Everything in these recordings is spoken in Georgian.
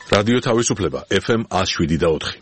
რადიო თავისუფლება FM 107.4.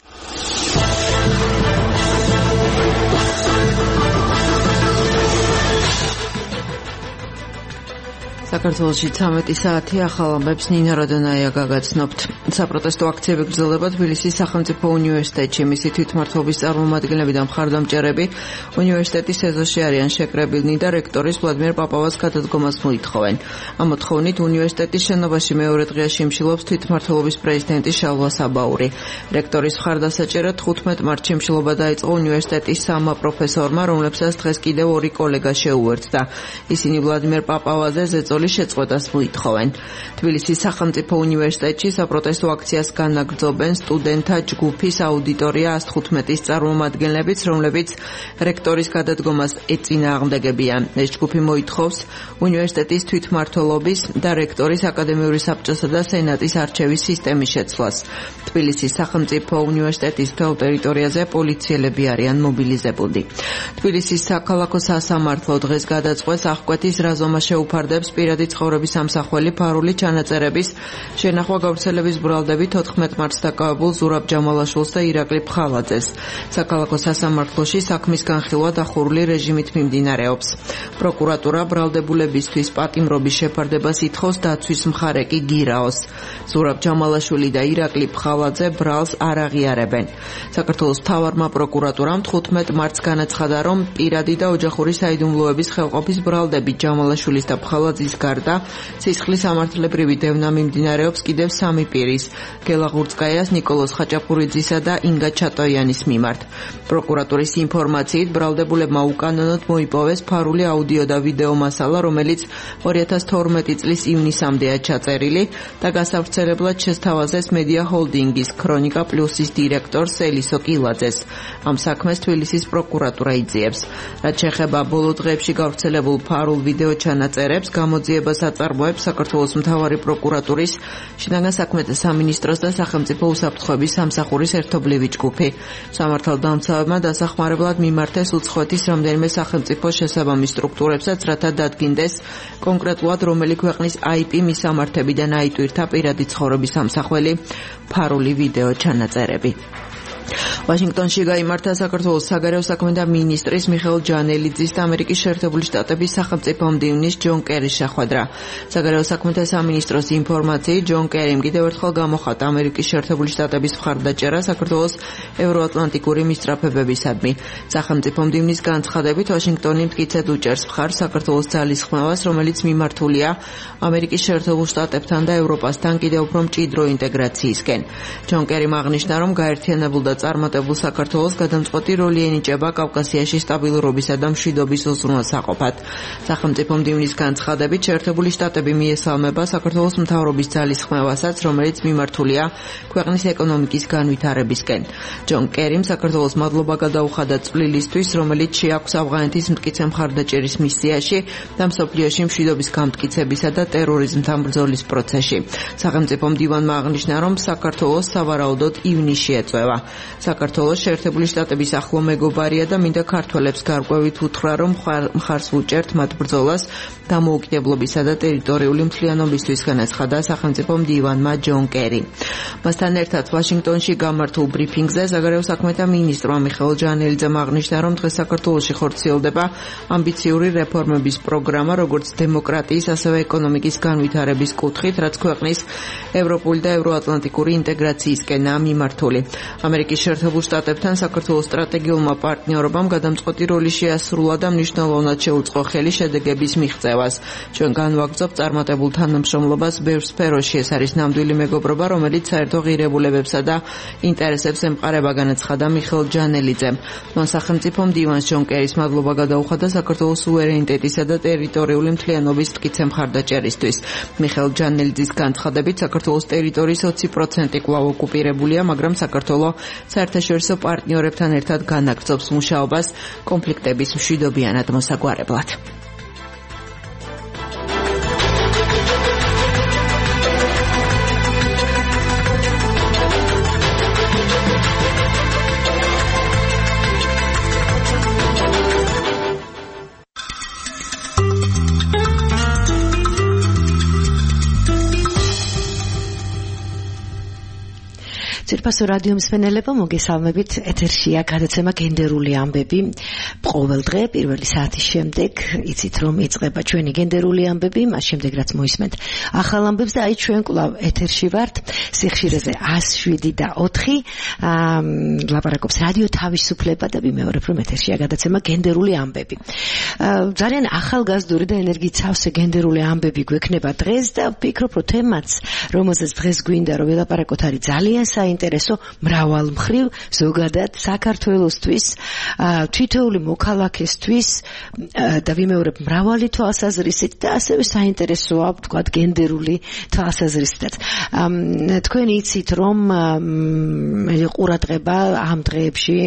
საქართველოში 13 საათი ახალ ამბებს ნინა როდონაია გაგაცნობთ. საპროტესტო აქციები გრძელდება თბილისის სახელმწიფო უნივერსიტეტში. მისი თვითმმართველობის წარმომადგენლები და მხარდამჭერები უნივერსიტეტის ეზოში არიან შეკრებილნი და რექტორის ვლადიმერ პაპავას გადადგომას მოითხოვენ. ამ მოთხოვნით უნივერსიტეტის შენობაში მეორე დღეში იმშილობს თვითმმართველობის პრეზიდენტი შალვა საბაური. რექტორის მხარდასაჭერად 15 მარტში იმშილობა დაიწყო უნივერსიტეტის სამმა პროფესორმა, რომლებსაც დღეს კიდევ 2 კოლეგა შეუერთდა. ისინი ვლადიმერ პაპავაზე ზეწოლის შეწყვეტას მოითხოვენ. თბილისის სახელმწიფო უნივერსიტეტში საპროტესტო აქციას განაგრძობენ სტუდენტთა ჯგუფის აუდიტორია 115-ის წარმომადგენლებიც, რომლებიც რექტორის გადადგომას ეწინააღმდეგებიან. ეს ჯგუფი მოითხოვს უნივერსიტეტის თვითმმართველობის და რექტორის აკადემიური საბჭოსა და სენატის არჩევის სისტემის შეცვლას. თბილისის სახელმწიფო უნივერსიტეტის მთელ ტერიტორიაზე პოლიციელები არიან მობილიზებული. თბილისის საქალაქო სასამართლო დღეს გადაწყვეტს აღკვეთის რაზომა შეუფარდებს პირადი ცხოვრების ამსახველი ფარული ჩანაწერების შენახვა გავრცელების ბრალდებით 14 მარტს დაკავებულ ზურაბ ჯამალაშვილს და ირაკლი ფხალაძეს. საქალაქო სასამართლოში საქმის განხილვა დახურული რეჟიმით მიმდინარეობს. პროკურატურა ბრალდებულებისთვის პატიმრობის შეფარდებას ითხოვს, დაცვის მხარე კი გირაოს. ზურაბ ჯამალაშვილი და ირაკლი ფხალაძე ბრალს არ აღიარებენ. საქართველოს მთავარმა პროკურატურამ 15 მარტს განაცხადა, რომ პირადი და ოჯახური საიდუმლოების ხელყოფის ბრალდებით ჯამალაშვილის და ფხალაძის გარდა სისხლის სამართლებრივი დევნა მიმდინარეობს კიდევ 3 პირის, გელა ღურწკაიას, ნიკოლოზ ხაჭაპურიძისა და ინგა ჩატოიანის მიმართ. პროკურატურის ინფორმაციით ბრალდებულებმა უკანონოდ მოიპოვეს ფარული აუდიო და ვიდეო მასალა, რომელიც 2012 წლის ივნისამდეა ჩაწერილი და გასავრცელებლად შესთავაზეს მედია ჰოლდინგის ქრონიკა პლუსის დირექტორ სელისო კილაძეს. ამ საქმეს თბილისის პროკურატურა იძიებს. რაც შეეხება ბოლო დღეებში გავრცელებულ ფარულ ვიდეო ჩანაწერებს, გამოძიებას აწარმოებს საქართველოს მთავარი პროკურატურის შინაგან საქმეთა სამინისტროს და სახელმწიფო უსაფრთხოების სამსახურის ერთობლივი ჯგუფი. სამართალდამცავებმა დასახმარებლად მიმართეს უცხოეთის რამდენიმე სახელმწიფო შესაბამის სტრუქტურებსაც, რათა დადგინდეს კონკრეტულად რომელი ქვეყნის IP მისამართებიდან აიტვირთა პირადი ცხოვრების ამსახველი ფარული ვიდეო ჩანაწერები. ვაშინგტონში გაიმართა საქართველოს საგარეო საქმეთა მინისტრის მიხეილ ჯანელიძის და ამერიკის შეერთებული შტატების სახელმწიფო მდივნის ჯონ კერის შეხვედრა. საგარეო საქმეთა სამინისტროს ინფორმაციით, ჯონ კერიმ კიდევ ერთხელ გამოხატა ამერიკის შეერთებული შტატების მხარდაჭერა საქართველოს ევროატლანტიკური მისწრაფებებისადმი. სახელმწიფო მდივნის განცხადებით, ვაშინგტონი მტკიცედ უჭერს მხარს საქართველოს ძალისხმევას, რომელიც მიმართულია ამერიკის შეერთებულ შტატებთან და ევროპასთან კიდევ უფრო მჭიდრო ინტეგრაციისკენ. ჯონ კერიმ აღნიშნა, რომ გაერთიანებულ და წარმატებულ საქართველოს გადამწყვეტი როლი ენიჭება კავკასიაში სტაბილურობისა და მშვიდობის უზრუნველსაყოფად. სახელმწიფო მდივნის განცხადებით, შეერთებული შტატები მიესალმება საქართველოს მთავრობის ძალისხმევასაც, რომელიც მიმართულია ქვეყნის ეკონომიკის განვითარებისკენ. ჯონ კერიმ საქართველოს მადლობა გადაუხადა წვლილისთვის, რომელიც შეაქვს ავღანეთის მტკიცე მხარდაჭერის მისიაში და მსოფლიოში მშვიდობის გამტკიცებისა და ტერორიზმთან ბრძოლის პროცესში. სახელმწიფო მდივანმა აღნიშნა, რომ საქართველოს სავარაუდოდ ივნისში ეწევა. საქართველოს შეერთებული შტატების ახლო მეგობარია და მინდა ქართველებს გარკვევით უთხრა, რომ მხარს ვუჭერთ მათ ბრძოლას დამოუკიდებლობისა და ტერიტორიული მთლიანობისთვის, განაცხადა სახელმწიფო მდივანმა ჯონ კერი. მასთან ერთად ვაშინგტონში გამართულ ბრიფინგზე საგარეო საქმეთა მინისტრმა მიხეილ ჯანელიძემ აღნიშნა, რომ დღეს საქართველოში ხორციელდება ამბიციური რეფორმების პროგრამა, როგორც დემოკრატიის, ასევე ეკონომიკის განვითარების კუთხით, რაც ქვეყნის ევროპული და ევროატლანტიკური ინტეგრაციისკენაა მიმართული. ამერიკის შეერთებულ შტატებთან საქართველოს სტრატეგიულმა პარტნიორობამ გადამწყვეტი როლი შეასრულა და მნიშვნელოვნად შეუწყო ხელი შედეგების მიღწევას. ჩვენ განვაგრძობ წარმატებულ თანამშრომლობას ბევრ სფეროში. ეს არის ნამდვილი მეგობრობა, რომელიც საერთო ღირებულებებსა და ინტერესებს ემყარება, განაცხადა მიხეილ ჯანელიძემ. მან სახელმწიფო მდივანს ჯონ კერის მადლობა გადაუხადა საქართველოს სუვერენიტეტისა და ტერიტორიული მთლიანობის მტკიცე მხარდაჭერისთვის. მიხეილ ჯანელიძის განცხადებით, საქართველოს ტერიტორიის 20% კვლავ ოკუპირებულია, მაგრამ საქართველოს საერთაშორისო პარტნიორებთან ერთად განაგრძობს მუშაობას კონფლიქტების მშვიდობიანად მოსაგვარებლად. ძვირფასო რადიო მსმენელებო, მოგესალმებით. ეთერშია გადაცემა გენდერული ამბები. ყოველ დღე პირველი საათის შემდეგ იცით რომ იწყება ჩვენი გენდერული ამბები, მას შემდეგ რაც მოისმენთ ახალ ამბებს და აი ჩვენ კვლავ ეთერში ვართ სიხშირეზე 107.4 ლაპარაკობს რადიო თავისუფლება და ვიმეორებ რომ ეთერშია გადაცემა გენდერული ამბები. ძალიან ახალგაზრდული და ენერგიით სავსე გენდერული ამბები გვექნება დღეს და ვფიქრობ რომ თემაც რომელზეც დღეს გვინდა რომ ველაპარაკოთ არის ძალიან საინტერესო მრავალმხრივ ზოგადად საქართველოსთვის თითოეული მოქალაქესთვის და ვიმეორებ მრავალი თვალსაზრისით და ასევე საინტერესოა ვთქვათ გენდერული თვალსაზრისითაც. თქვენ იცით რომ ყურადღება ამ დღეებში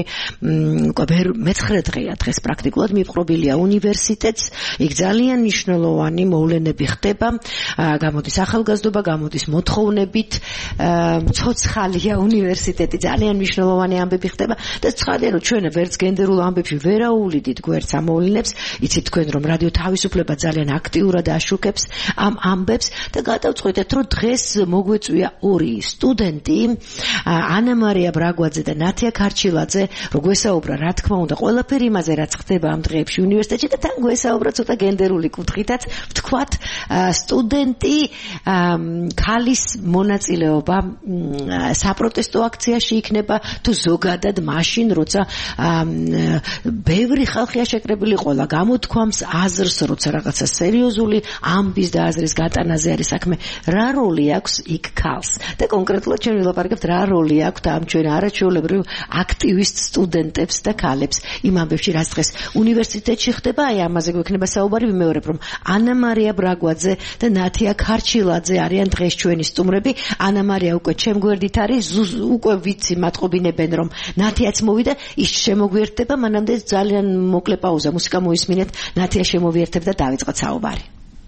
მე-9 დღეა დღეს პრაქტიკულად მიპყრობილია უნივერსიტეტს. იქ ძალიან მნიშვნელოვანი მოვლენები ხდება. გამოდის ახალგაზრდობა, გამოდის მოთხოვნებით, ცოცხალია უნივერსიტეტი, ძალიან მნიშვნელოვანი ამბები ხდება და ცხადია რომ ჩვენ ვერც გენდერულ ამბებში ვერ აუვლიდით გვერდს ამ მოვლენებს. იცით თქვენ რომ რადიო თავისუფლება ძალიან აქტიურად აშუქებს ამ ამბებს და გადავწყვიტეთ რომ დღეს მოგვეწვია ორი სტუდენტი, ანა მარია ბრაგვაძე და ნათია ქარჩილაძე, რომ გვესაუბრა რა თქმა უნდა ყველაფერი იმაზე რაც ხდება ამ დღეებში უნივერსიტეტში და თან გვესაუბრა ცოტა გენდერული კუთხითაც ვთქვათ სტუდენტი ქალის მონაწილეობა საპროტესტო აქციაში იქნება თუ ზოგადად მაშინ როცა ბევრი ხალხია შეკრებილი ყველა გამოთქვამს აზრს როცა რაღაცა სერიოზული ამბის და აზრის გატანაზე არის საქმე რა როლი აქვს იქ ქალს და კონკრეტულად ჩვენ ვილაპარაკებთ რა როლი აქვს ამ ჩვენ არაჩვეულებრივ აქტივისტ სტუდენტებს და ქალებს იმ ამბებში რაც დღეს უნივერსიტეტში ხდება აი ამაზე გვექნება საუბარი ვიმეორებ რომ ანა მარია ბრაგვაძე და ნათია ქარჩილაძე არიან დღეს ჩვენი სტუმრები. ანა მარია უკვე ჩემ გვერდით არის, უკვე ვიცი მათყობინებენ რომ ნათიაც მოვიდა, ის შემოგვიერთდება, მანამდე ძალიან მოკლე პაუზა, მუსიკა მოისმინეთ, ნათია შემოვიერთებ და დავიწყოთ საუბარი.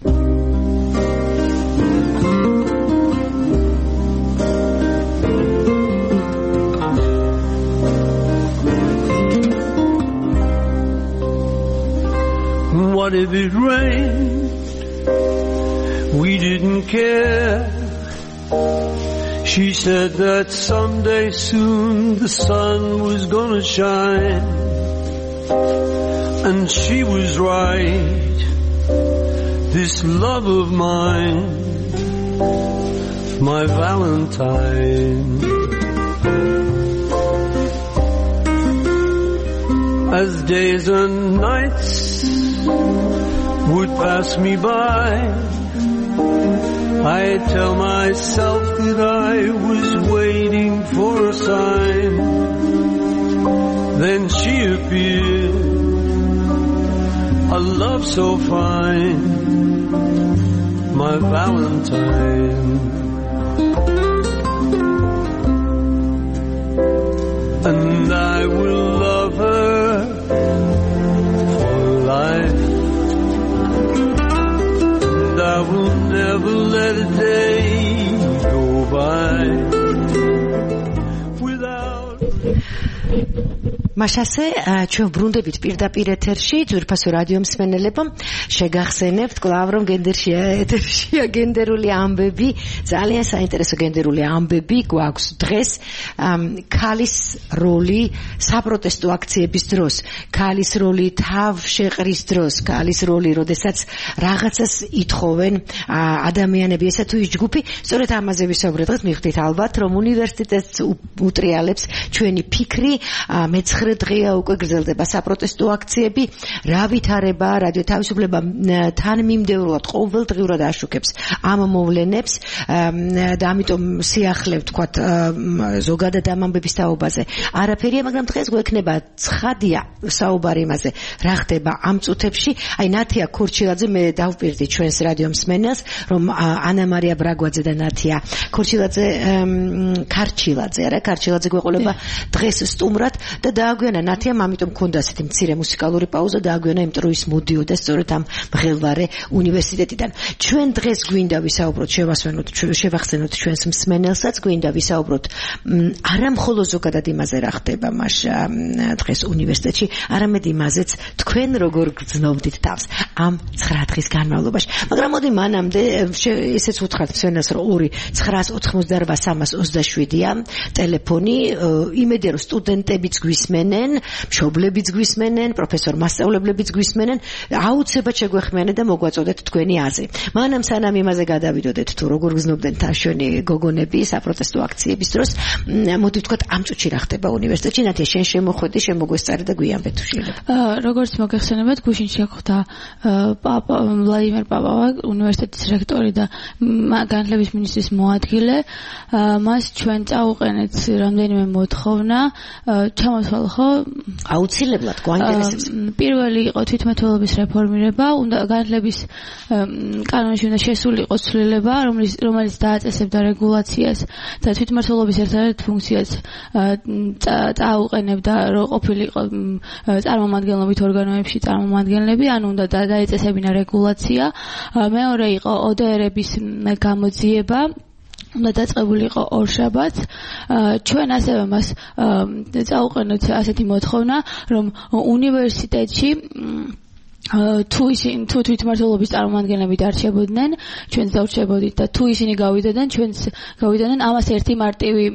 What if it rained? We didn't care. She said that someday soon the sun was gonna shine. And she was right. This love of mine, my Valentine. As days and nights would pass me by, I tell myself that I was waiting for a sign. Then she appeared, a love so fine, my Valentine. And I will love her for life. I will never let a day go by without მაშასე ჩვენ ბრუნდებით პირდაპირ ეთერში ძვირფასო რადიო მსმენელებო შეგახსენებთ კვლავ რომ ეთერშია გენდერული ამბები ძალიან საინტერესო გენდერული ამბები გვაქვს დღეს ქალის როლი საპროტესტო აქციების დროს ქალის როლი თავშეყრის დროს ქალის როლი როდესაც რაღაცას ითხოვენ ადამიანები ესა თუ ის ჯგუფი სწორედ ამაზე ვისაუბრეთ დღეს მივხვდით ალბათ რომ უნივერსიტეტს უტრიალებს ჩვენი ფიქრი მე-9 დღეა უკვე გრძელდება საპროტესტო აქციები რა ვითარება რადიო თავისუფლება თანმიმდევრულად ყოველდღიურად აშუქებს ამ მოვლენებს და ამიტომ სიახლე ვთქვათ ზოგადად ამ ამბების თაობაზე არაფერია მაგრამ დღეს გვექნება ცხადია საუბარი იმაზე რა ხდება ამ წუთებში აი ნათია ქორჩილაძე მე დავპირდი ჩვენს რადიო მსმენელს რომ ანა მარია ბრაგვაძე და ნათია ქორჩილაძე ქარჩილაძე გვეყოლება დღეს სტუმრად და დააგვიანა ნათიამ, ამიტომ მქონდა ასეთი მცირე მუსიკალური პაუზა, დააგვიანა, იმიტომ რომ ის მოდიოდა სწორედ ამ მღელვარე უნივერსიტეტიდან. ჩვენ დღეს გვინდა ვისაუბროთ, შევახსენოთ ჩვენს მსმენელსაც, გვინდა ვისაუბროთ არა მხოლოდ ზოგადად იმაზე რა ხდება მას დღეს უნივერსიტეტში, არამედ იმაზეც თქვენ როგორ გრძნობდით თავს ამ 9 დღის განმავლობაში. მაგრამ მოდი მანამდე ესეც უთხრათ მსმენელს, რომ 2-988-327-ია ტელეფონი, იმედია რომ სტუდენტებიც გვისმენენ, მშობლებიც გვისმენენ, პროფესორ მასწავლებლებიც გვისმენენ, აუცილებლად შეგვეხმიანეთ და მოგვაწოდეთ თქვენი აზრი. მანამ სანამ იმაზე გადავიდოდეთ თუ როგორ გრძნობდნენ თაშვენი გოგონები საპროტესტო აქციების დროს, მოდი ვთქვათ ამ წუთში რა ხდება უნივერსიტეტში. ნათია, შენ შემოხვედი, შემოგვესწარი და გვიანბე თუ შეიძლება. როგორც მოგეხსენებათ, გუშინ შეხვდა ვლადიმერ პაპავა, უნივერსიტეტის რექტორი და განათლების მინისტრის მოადგილე. მას ჩვენ წაუყენეთ რამდენიმე მოთხოვნა, ჩამოსვალ ხო? აუცილებლად გვაინტერესებს. პირველი იყო თვითმმართველობის რეფორმირება, უნდა განათლების კანონში უნდა შესულიყო ცვლილება, რომელიც დააწესებდა რეგულაციას და თვითმმართველობის ერთ-ერთ ფუნქციას წაუყენებდა, რომ ყოფილიყო წარმომადგენლობით ორგანოებში წარმომადგენლები, ანუ უნდა დაეწესებინა რეგულაცია. მეორე იყო ODR-ების გამოძიება, უნდა დაწყებულიყო ორშაბათს. ჩვენ ასევე მას წაუყენოთ ასეთი მოთხოვნა, რომ უნივერსიტეტში თუ თვითმმართველობის წარმომადგენლები დარჩებოდნენ, ჩვენც დავრჩებოდით და თუ ისინი გავიდოდნენ, ამას ერთი მარტივი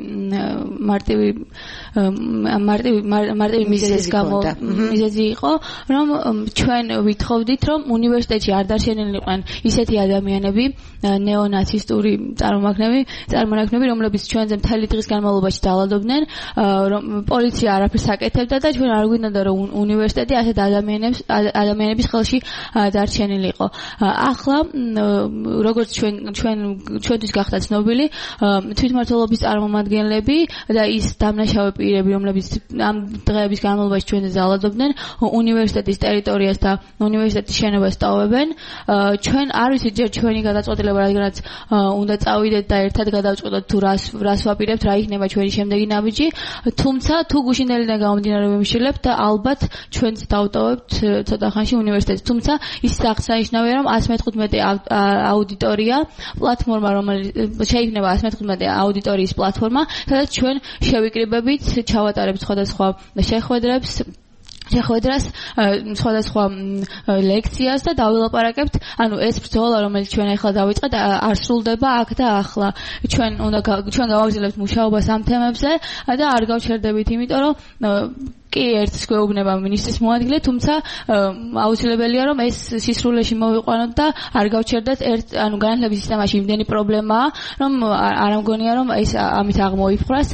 მიზეზი იყო, რომ ჩვენ ვითხოვდით, რომ უნივერსიტეტში არ დარჩენილიყვნენ ისეთი ადამიანები, ნეონაცისტური წარმონაქმნები, რომლებიც ჩვენზე მთელი დღის განმავლობაში დალადობდნენ, რომ პოლიცია არაფერს აკეთებდა და ჩვენ არ გვინდოდა, რომ უნივერსიტეტი ასეთ ადამიანების ხელში დარჩენილიყო. ახლა როგორც ჩვენთვის გახდა ცნობილი, თვითმმართველობის წარმომადგენლები და ის დამნაშავე პირები, რომლებიც ამ დღეების განმავლობაში ჩვენზე დალადობდნენ, უნივერსიტეტის ტერიტორიას და უნივერსიტეტის შენობას ტოვებენ. ჩვენ არ ვიცით ჯერ ჩვენი გადაწყვეტილება, რადგანაც უნდა წავიდეთ და ერთად გადავწყვეტოთ თუ რას ვაპირებთ, რა იქნება ჩვენი შემდეგი ნაბიჯი, თუმცა თუ გუშინდელიდან გამომდინარე ვიმშილებთ და ალბათ ჩვენც დავტოვებთ ცოტა ხანში უნივერსიტეტს. თუმცა ის აღსანიშნავია, რომ 115 აუდიტორია პლატფორმა, რომელიც შეიქმნება 115 აუდიტორიის პლატფორმა, სადაც ჩვენ შევიკრიბებით, ჩავატარებთ სხვადასხვა შეხვედრას, სხვადასხვა ლექციას და დავილაპარაკებთ. ანუ ეს ბრძოლა, რომელიც ჩვენ ახლა დავიწყეთ, არ სრულდება აქ და ახლა. ჩვენ გავაგრძელებთ მუშაობას ამ თემებზე და არ გავჩერდებით, იმიტომ რომ კი ერთს გვეუბნება მინისტრის მოადგილე, თუმცა აუცილებელია, რომ ეს სისრულეში მოვიყვანოთ და არ გავჩერდეთ ანუ განათლების სისტემაში იმდენი პრობლემაა, რომ არ ამგონია, რომ ეს ამით აღმოიფხვრას.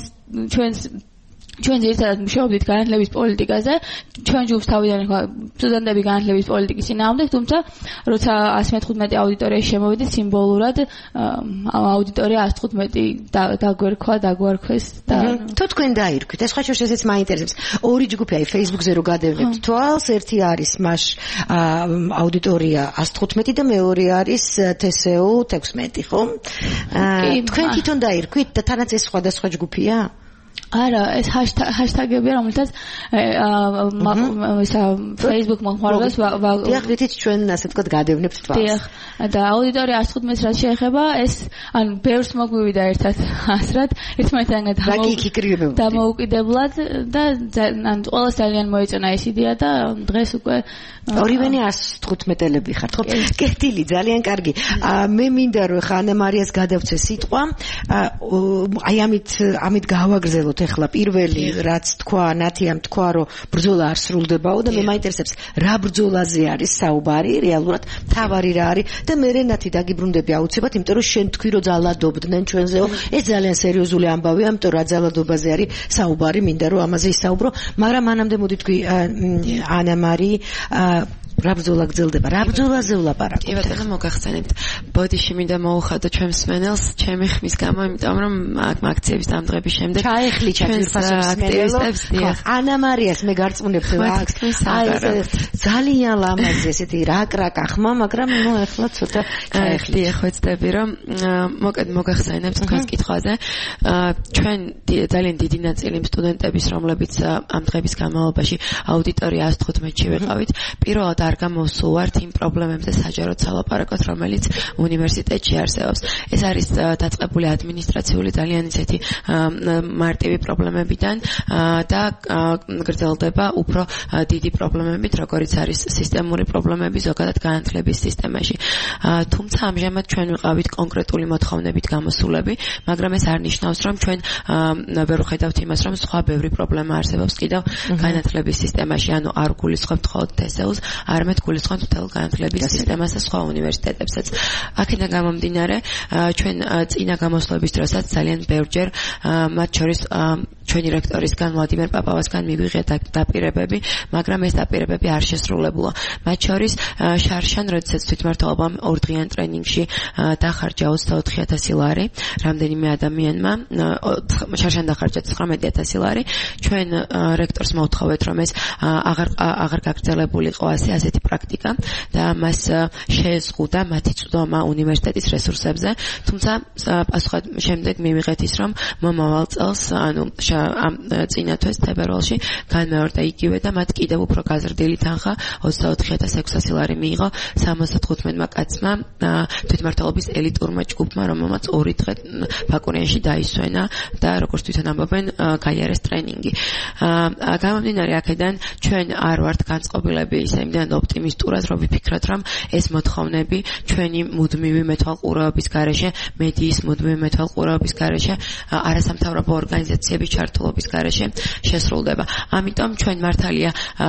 ჩვენ ძირითადად მუშაობდით განათლების პოლიტიკაზე, ჩვენ ჯგუფს თავიდან სტუდენტები განათლების პოლიტიკის წინააღმდეგ, თუმცა როცა 115 აუდიტორიაში შემოვიდით, სიმბოლურად აუდიტორია 115 დაგვარქვეს და თუ თქვენ დაირქვით, ეს ხაჭოს ესეც მაინტერესებს. ორი ჯგუფი აი Facebook-ზე რო გადავნებთ თვალს, ერთი არის მას აუდიტორია 115 და მეორე არის TSU 16, ხო? თქვენ თვითონ დაირქვით და თანაც ეს სხვადასხვა ჯგუფია? არა, ეს ჰაშტაგებია, რომელთაც Facebook მოხმარებას დიახ, ვიცით ჩვენ ასე ვთქვათ გადავნებთ თვალს. დიახ, და აუდიტორია 115 რაც შეეხება, ეს ან ბევრს მოგვივიდა ერთად ასრად, ერთმანეთთან დამოუკიდებლად და ან ყველას ძალიან მოეწონა ეს იდეა და დღეს უკვე ორივენი 115-ელები ხართ, ხო? კეთილი, ძალიან კარგი. მე მინდა რომ ხა ანა მარიას გადავცე სიტყვა, აი ამით გავაგრძელოთ ეხლა პირველი რაც თქვა, ნათიამ თქვა, რომ ბრძოლა არ სრულდებაო და მე მაინტერესებს რა ბრძოლაზე არის საუბარი, რეალურად თავარი რა არის და მე რენათი დაგიბრუნდები აუცილებლად, იმიტომ რომ შენ თქვი რომ ძალადობდნენ ჩვენზეო. ეს ძალიან სერიოზული ამბავია, იმიტომ რომ რა ძალადობაზე არის საუბარი, მინდა რომ ამაზე ისაუბრო, მაგრამ მანამდე მოდი თქვი ანა მარი რა ბრძოლა გრძელდება, რა ბრძოლაზე ვლაპარაკობთ? კი ბატონო, მოგახსენებთ. ბოდიში მინდა მოუხადო ჩვენს მსმენელს, ჩემი ხმის გამო, იმიტომ რომ აქციების დამდგების შემდეგ ჩაეხლიჩა ძვირფასობის აქტივისტებს, ანა მარიას მე გარწმუნებთ ძალიან ლამაზი ესეთი რაკრაკა ხმა, მაგრამ ნუ ახლა ცოტა ჩაეხლი. ხვეწდები რომ მოკედ მოგახსენებთ თქვენს კითხვაზე. ჩვენ ძალიან დიდი ნაწილი სტუდენტების, რომლებიც ამ დღების განმავლობაში აუდიტორია 115-ში ვიყავით, პირველად არ გამოსულვართ იმ პრობლემებზე საჯაროდ სალაპარაკოთ, რომელიც უნივერსიტეტში არსებობს. ეს არის დაწყებული ადმინისტრაციული ძალიან ისეთი მარტივი პრობლემებიდან და გრძელდება უფრო დიდი პრობლემებით, როგორიც არის სისტემური პრობლემები ზოგადად განათლების სისტემაში. თუმცა ამჟამად ჩვენ ვიყავით კონკრეტული მოთხოვნებით გამოსულები, მაგრამ ეს არ ნიშნავს, რომ ჩვენ ვერ ვხედავთ იმას, რომ სხვა ბევრი პრობლემა არსებობს კიდევ განათლების სისტემაში, ანუ არ გულისხმობთ მხოლოდ TSEU-ს, არამედ გულისხმობთ მთელ განათლების სისტემას და სხვა უნივერსიტეტებსაც. აქედან გამომდინარე, ჩვენ წინა გამოსვლების დროსაც ძალიან ბევრჯერ მათ შორის ჩვენი რექტორისგან ვლადიმერ პაპავასგან მივიღეთ დაპირებები, მაგრამ ეს დაპირებები არ შესრულებულა. მათ შორის შარშან, როდესაც თვითმმართველობამ ორდღიან ტრენინგში დახარჯა 24,000 ლარი, რამდენიმე ადამიანმა შარშან დახარჯა 19,000 ლარი. ჩვენ რექტორს მოვთხოვეთ, რომ ეს აღარ გაგრძელებულიყო ასეთი პრაქტიკა და მას შეეზღუდა მათი წვდომა უნივერსიტეტის რესურსებზე, თუმცა პასუხად შემდეგ მივიღეთ ის, რომ მომავალ წელს, ანუ ამ წინა თვეს თებერვალში განმეორდა იგივე და მათ კიდევ უფრო გაზრდილი თანხა 24,600 ლარი მიიღო 75-მა კაცმა თვითმმართველობის ელიტურმა ჯგუფმა, რომელმაც 2 დღე ბაკურიანში დაისვენა და როგორც თვითონ ამბობენ, გაიარეს ტრენინგი. გამომდინარე აქედან ჩვენ არ ვართ განწყობილები იმდან ოპტიმისტურად, რომ ვიფიქროთ, რომ ეს მოთხოვნები ჩვენი მუდმივი მეთვალყურეობის გარეშე, მედიის მუდმივი მეთვალყურეობის გარეშე, არასამთავრობო ორგანიზაციების ჩართულობის გარეშე შესრულდება. ამიტომ ჩვენ მართალია,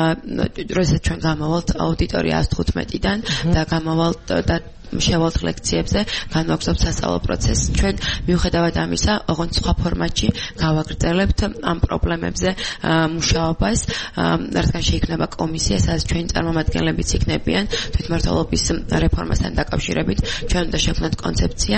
როდესაც ჩვენ გამოვალთ აუდიტორია 115-დან და გამოვალთ და შევალთ ლექციებზე, განვაგრძობთ სასწავლო პროცესს. ჩვენ მიუხედავად ამისა, ოღონდ სხვა ფორმატში გავაგრძელებთ ამ პრობლემებზე მუშაობას, რადგან შეიქმნება კომისია, სადაც ჩვენი წარმომადგენლებიც იქნებიან თვითმმართველობის რეფორმასთან დაკავშირებით. ჩვენ უნდა შევქმნათ კონცეფცია,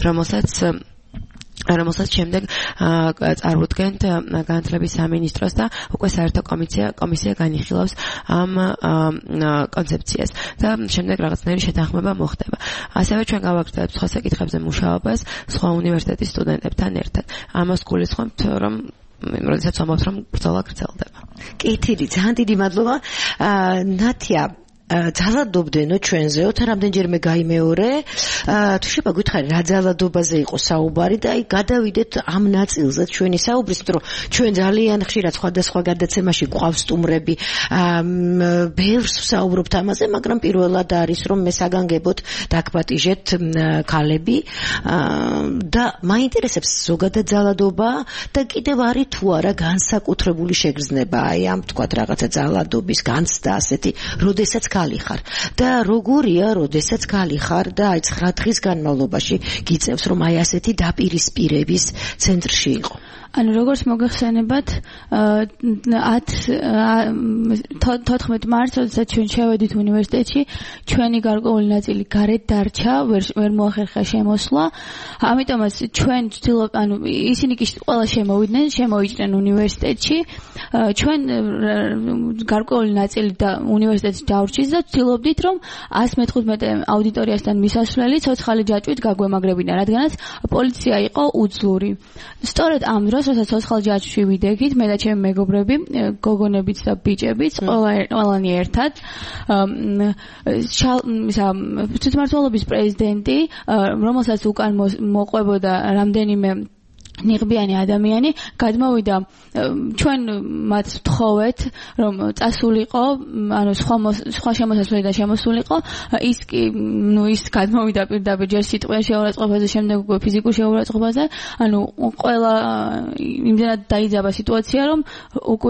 რომელსაც შემდეგ წარუდგენთ განათლების სამინისტროს და უკვე საერთო კომისია განიხილავს ამ კონცეფციას და შემდეგ რაღაცნაირი შეთანხმება მოხდება. ასევე ჩვენ გავაგრძელებთ სხვა საკითხებზე მუშაობას სხვა უნივერსიტეტის სტუდენტებთან ერთად. ამას გულისხმობთ, რომ როდესაც ვამბობთ, რომ ბრძოლა გრძელდება. კეთილი, ძალიან დიდი მადლობა. ნათია, ძალადობდენო ჩვენზეო, თან რამდენჯერმე გაიმეორე, თუ შეიძლება გითხარი რა ძალადობაზე იყო საუბარი და აი გადავიდეთ ამ ნაწილზე ჩვენი საუბრის, რომ ჩვენ ძალიან ხშირად სხვადასხვა გადაცემაში გვყავს სტუმრები, ბევრს ვსაუბრობთ ამაზე, მაგრამ პირველად არის რომ მე საგანგებოდ დაგპატიჟეთ ქალები და მაინტერესებს ზოგადად ძალადობა და კიდევ არის თუ არა განსაკუთრებული შეგრძნება აი ამ თქვათ რაღაცა ძალადობის განცდა ასეთი, როდესაც ქალი ხარ და როგორია, როდესაც ქალი ხარ და აი 9 დღის განმავლობაში გიწევს რომ აი ასეთი დაპირისპირების ცენტრში იყო. ანუ როგორც მოგეხსენებათ 14 მარტს, როდესაც ჩვენ შევედით უნივერსიტეტში, ჩვენი გარკვეული ნაწილი გარეთ დარჩა, ვერ მოახერხა შემოსვლა. ამიტომაც ჩვენ ვცდილობ, ანუ ისინი კი ყველა შემოვიდნენ უნივერსიტეტში. ჩვენ გარკვეული ნაწილი და უნივერსიტეტში დავრჩის და ვცდილობდით, რომ 115 აუდიტორიასთან მისასვლელი ცოცხალი ჯაჭვით გაგვემაგრებინა, რადგანაც პოლიცია იყო უძლური. სწორედ ამ დროს, როდესაც ცოცხალ ჯაჭვში ვიდექით, მე და ჩემი მეგობრები, გოგონებიც და ბიჭებიც, ყველანი ერთად, თვითმმართველობის პრეზიდენტი, რომელსაც უკან მოყვებოდა რამდენიმე ნიღბიანი ადამიანი, გადმოვიდა, ჩვენ მათ ვთხოვეთ, რომ წასულიყო, ანუ სხვა შემოსასვლელიდან შემოსულიყო, ის კი, ის გადმოვიდა პირდაპირ ჯერ სიტყვიან შეურაცხყოფაზე, შემდეგ უკვე ფიზიკურ შეურაცხყოფაზე, ანუ ყველა იმდენად დაიძაბა სიტუაცია, რომ უკვე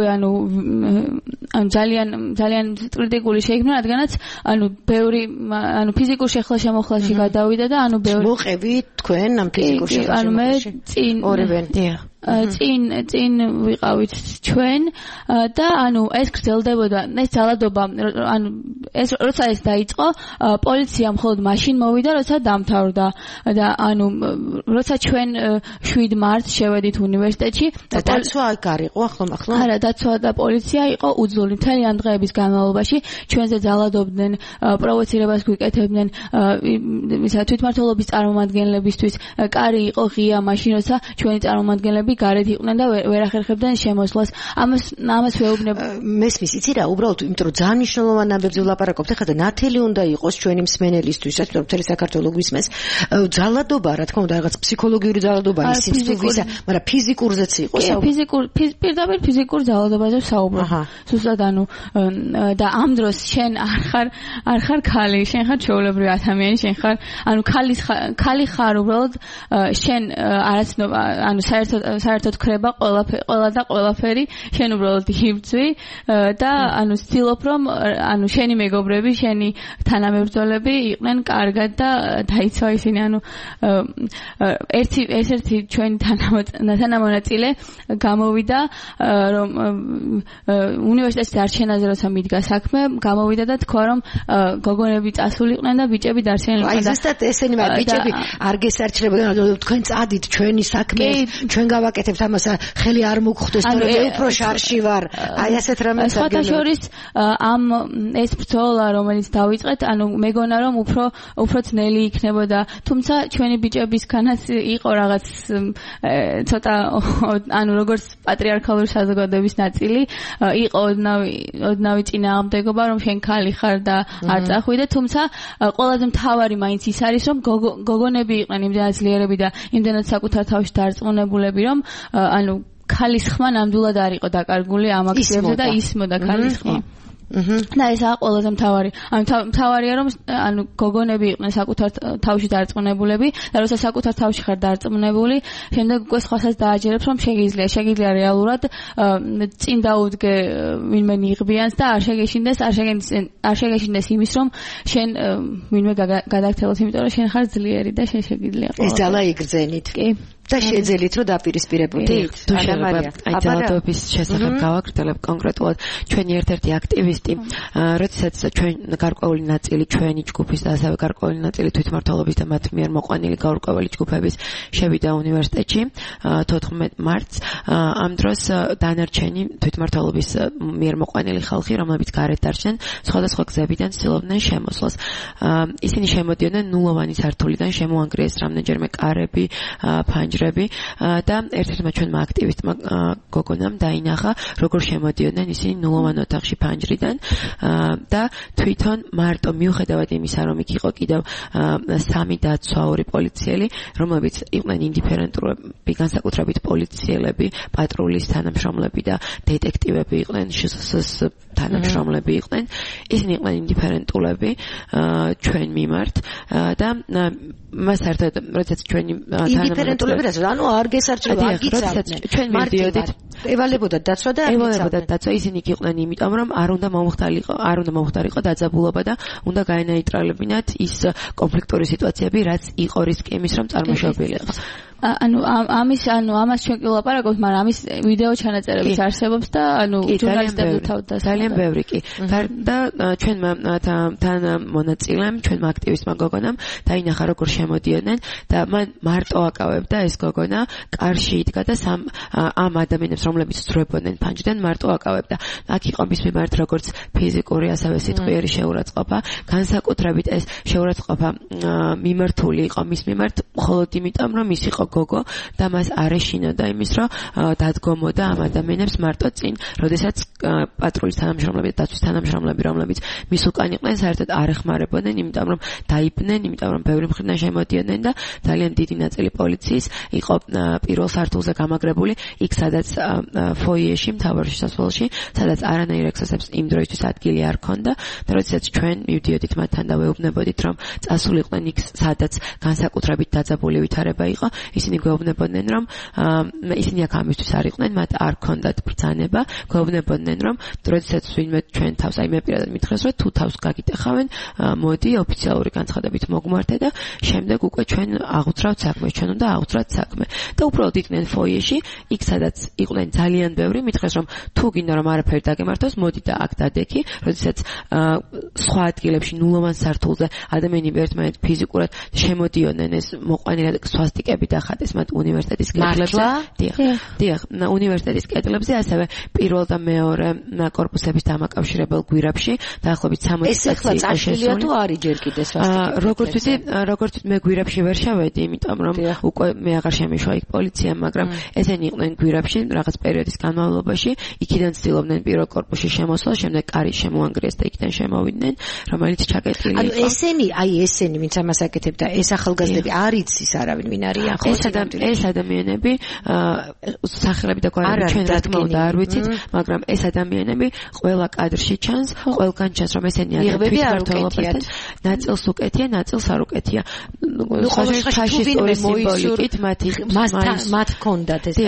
ძალიან კრიტიკული შეიქმნა, რადგანაც ბევრი ფიზიკურ შეხლა-შემოხლაში გადავიდა და ბევრი მოყევით თქვენ ამ ფიზიკურ შეხლა-შემოხლაში. მე წინ ორებენ. წინ ვიყავით ჩვენ და ანუ ეს გრძელდებოდა ეს ძალადობა ანუ ეს როცა ეს დაიწყო პოლიცია მხოლოდ მაშინ მოვიდა როცა დამთავრდა და ანუ როცა ჩვენ 7 მარტს შევედით უნივერსიტეტში და დაცვა აქ არ იყო ახლა არა დაცვა და პოლიცია იყო უძლური მთელი ამ დღეების განმავლობაში ჩვენზე ძალადობდნენ პროვოცირებას გვიკეთებდნენ ისა თვითმმართველობის წარმომადგენლებისთვის კარი იყო ღია მაშინ როცა ჩვენი წარმომადგენლები გარეთ იყვნენ და ვერ ახერხებდნენ შემოსვლას ამას ვეუბნებ მესმის იცი რა უბრალოდ იმიტომ რომ ძალიან მნიშვნელოვანი ამბებზე ვლაპარაკობთ ახლა და ნათელი უნდა იყოს ჩვენი მსმენელისთვისაც მთელი საქართველოს გვისმენს ძალადობა რა თქმა უნდა რაღაც ფსიქოლოგიური ძალადობა ისიც თუ ვისა მაგრამ ფიზიკურზეც იყო პირდაპირ ფიზიკურ ძალადობაზე ვსაუბრობ ზუსტად ანუ და ამ დროს შენ არ ხარ ქალი შენ ხარ ჩვეულებრივი ადამიანი შენ ხარ ანუ ქალი ხარ უბრალოდ შენ არაცნობა ანუ საერთოდ ხრება ყველა და ყველაფერი შენ უბრალოდ იბრძვი და ანუ ვცდილობ რომ ანუ შენი მეგობრები შენი თანამებრძოლები იყვნენ კარგად და დაიცვა ისინი ანუ ერთ-ერთი ჩვენი თანამონაწილე გამოვიდა რომ უნივერსიტეტის დარჩენაზე როცა მიდგა საქმე გამოვიდა და თქვა რომ გოგონები წასულიყვნენ და ბიჭები დარჩენილიყო და ზუსტად ესენი მაგრამ ბიჭები არ გესარჩრებოდნენ თქვენ წადით ჩვენი საქმე ჩვენ გავაკეთებთ ამას ხელი არ მოგხვდეს თორემ მე უფრო შარში ვარ აი ასეთ რამეს სხვათა შორის ამ ეს ბრძოლა რომელიც დავიწყეთ ანუ მეგონა რომ უფრო ძნელი იქნებოდა თუმცა ჩვენი ბიჭებისგანაც იყო რაღაც ცოტა ანუ როგორც პატრიარქალური საზოგადოების ნაწილი იყო ოდნავი წინააღმდეგობა რომ შენ ქალი ხარ და არ წახვიდე თუმცა ყველაზე მთავარი მაინც ის არის რომ გოგონები იყვნენ იმდენად ძლიერები და იმდენად საკუთარ თავში დარწმუნებულები რომ ანუ ქალის ხმა ნამდვილად არ იყო დაკარგული ამ აქციებზე და ისმოდა ქალის ხმა და ესაა ყველაზე მთავარი. მთავარია რომ ანუ გოგონები იყვნენ საკუთარ თავში დარწმუნებულები და როცა საკუთარ თავში ხარ დარწმუნებული, შემდეგ უკვე სხვასაც დააჯერებს რომ შეგიძლია რეალურად წინ დაუდგე ვინმე ნიღბიანს და არ შეგეშინდეს იმის რომ შენ ვინმე გადაგთელოთ, იმიტომ რომ შენ ხარ ძლიერი და შენ შეგიძლია. ეს ძალა იგრძენით. კი. და შეძელით რომ დაპირისპირებოდით. აი ძალადობის შესახებ გავაკრიტელებ კონკრეტულად ჩვენი ერთ-ერთი აქტივისტი, როდესაც ჩვენ გარკვეული ნაწილი ჩვენი ჯგუფის და ასევე გარკვეული ნაწილი თვითმმართველობის და მათ მიერ მოყვანილი გარკვეული ჯგუფების შევიდა უნივერსიტეტში 14 მარტს. ამ დროს დანარჩენი თვითმმართველობის მიერ მოყვანილი ხალხი, რომლებიც გარეთ დარჩნენ, სხვადასხვა გზებიდან ცდილობდნენ შემოსვლას. ისინი შემოდიოდნენ ნულოვანი სართულიდან, შემოანგრიეს რამდენჯერმე კარები, და ერთ-ერთმა ჩვენმა აქტივისტმა გოგონამ დაინახა როგორ შემოდიოდნენ ისინი ნულოვან ოთახში ფანჯრიდან და თვითონ მარტო მიუხედავად იმისა რომ იქ იყო კიდევ 3 დაცვა 2 პოლიციელი რომლებიც იყვნენ ინდიფერენტურები განსაკუთრებით პოლიციელები პატრულის თანამშრომლები და დეტექტივები იყვნენ შსს თანამშრომლები იყვნენ ისინი იყვნენ ინდიფერენტულები ჩვენ მიმართ და მას საერთოდ როდესაც ჩვენი ინდიფერენტულები ანუ არ გესარჩება არ გიცავდნენ ჩვენ მივდიოდით ევალებოდა დაცვა და ევალებოდა დაცვა ისინი იყვნენ იმიტომ რომ არ უნდა მომხდარიყო დაძაბულობა და უნდა გაენეიტრალებინათ ის კონფლიქტური სიტუაციები რაც იყო რისკი იმის რომ წარმოშობილიყო ამას ჩვენ კი ვლაპარაკობთ, მაგრამ ამის ვიდეო ჩანაწერებიც არსებობს და ჟურნალისტები თავად ძალიან ბევრი კი. და ჩვენმა თან მონაწილემ, ჩვენმა აქტივისტმა გოგონამ დაინახა როგორ შემოდიოდნენ და მან მარტო აკავებდა ეს გოგონა, კარში იდგა და ამ ადამიანებს, რომლებიც ძრებოდნენ ფანჯრიდან, მარტო აკავებდა. აქ იყო მის მიმართ როგორც ფიზიკური, ასევე სიტყვიერი შეურაცხყოფა, განსაკუთრებით ეს შეურაცხყოფა მიმართული იყო მის მიმართ მხოლოდ იმიტომ, რომ ის იყო გოგო და მას არ ეშინოდა იმის რომ დადგომოდა ამ ადამიანებს მარტო წინ, როდესაც პატრულის თანამშრომლები და დაცვის თანამშრომლები, რომლებიც მის უკან იყვნენ, საერთოდ არ ეხმარებოდნენ, იმიტომ რომ დაიბნენ, იმიტომ რომ ბევრი მხრიდან შემოდიოდნენ და ძალიან დიდი ნაწილი პოლიციის იყო პირველ სართულზე გამაგრებული, იქ სადაც ფოიეში, მთავარ შესასვლელში, სადაც არანაირ ექსესებს იმ დროისთვის ადგილი არ ჰქონდა და როდესაც ჩვენ მივდიოდით მათთან და ვეუბნებოდით რომ წასულიყვნენ იქ სადაც განსაკუთრებით დაძაბული ვითარება იყო ისინი გვეუბნებოდნენ რომ ისინი აქ ამისთვის არ იყვნენ, მათ არ ჰქონდათ ბრძანება, გვეუბნებოდნენ რომ როდესაც ვინმე ჩვენ თავს აი მე პირადად მითხრეს რომ თუ თავს გაგიტეხავენ, მოდი ოფიციალური განცხადებით მოგმართე და შემდეგ უკვე ჩვენ აღუძრავთ საქმეს, ჩვენ უნდა აღუძრავთ საქმე. და უბრალოდ იყვნენ ფოიეში, იქ სადაც იყვნენ ძალიან ბევრი, მითხრეს რომ თუ გინდა რომ არაფერი დაგემართოს, მოდი და აქ დადექი, როდესაც სხვა ადგილებში ნულოვან სართულზე ადამიანები ერთმანეთს ფიზიკურად შემოდიოდნენ ეს მოყვანილად სვასტიკები დახატეს მათ უნივერსიტეტის კედლებზე. დიახ, უნივერსიტეტის კედლებზე, ასევე პირველ და მეორე კორპუსების დამაკავშირებელ გვირაბში, დაახლოებით 60 ეს ახლა წაშლილია თუ არის ჯერ კიდე სვასტიკები? როგორც მე გვირაბში ვერ შევედი, იმიტომ რომ უკვე მე აღარ შემიშვა იქ პოლიციამ, მაგრამ ესენი იყვნენ გვირაბში რაღაც პერიოდის განმავლობაში, იქიდან ცდილობდნენ პირველ კორპუსში შემოსვლა, შემდეგ კარი შემოანგრიეს და იქიდან შემოვიდნენ, რომელიც ჩაკეტილი იყო. ანუ ესენი ვინც ამას აკეთებდა, ეს ახალგაზრდები არ იცის არავინ ვინ არიან ხო? ეს ადამიანები სახელები და გვარები ჩვენ რა თქმა უნდა არ ვიცით, მაგრამ ეს ადამიანები ყველა კადრში ჩანს, ყველგან ჩანს რომ ესენი არიან ნაწილს უკეთია, ნაწილს არ უკეთია. ფაშისტური სიმბოლიკით მათ ჰქონდათ ეს